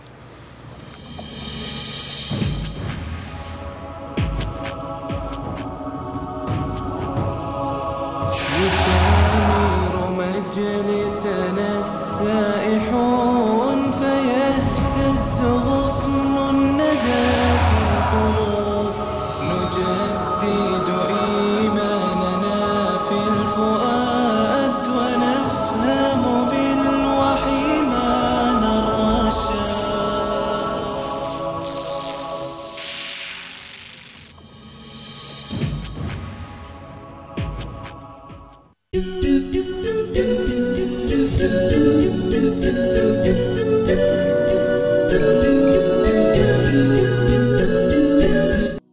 يسامر مجلسنا السائحون فيهتز غصن الندى في القلوب، نجدد إيماننا في الفؤاد.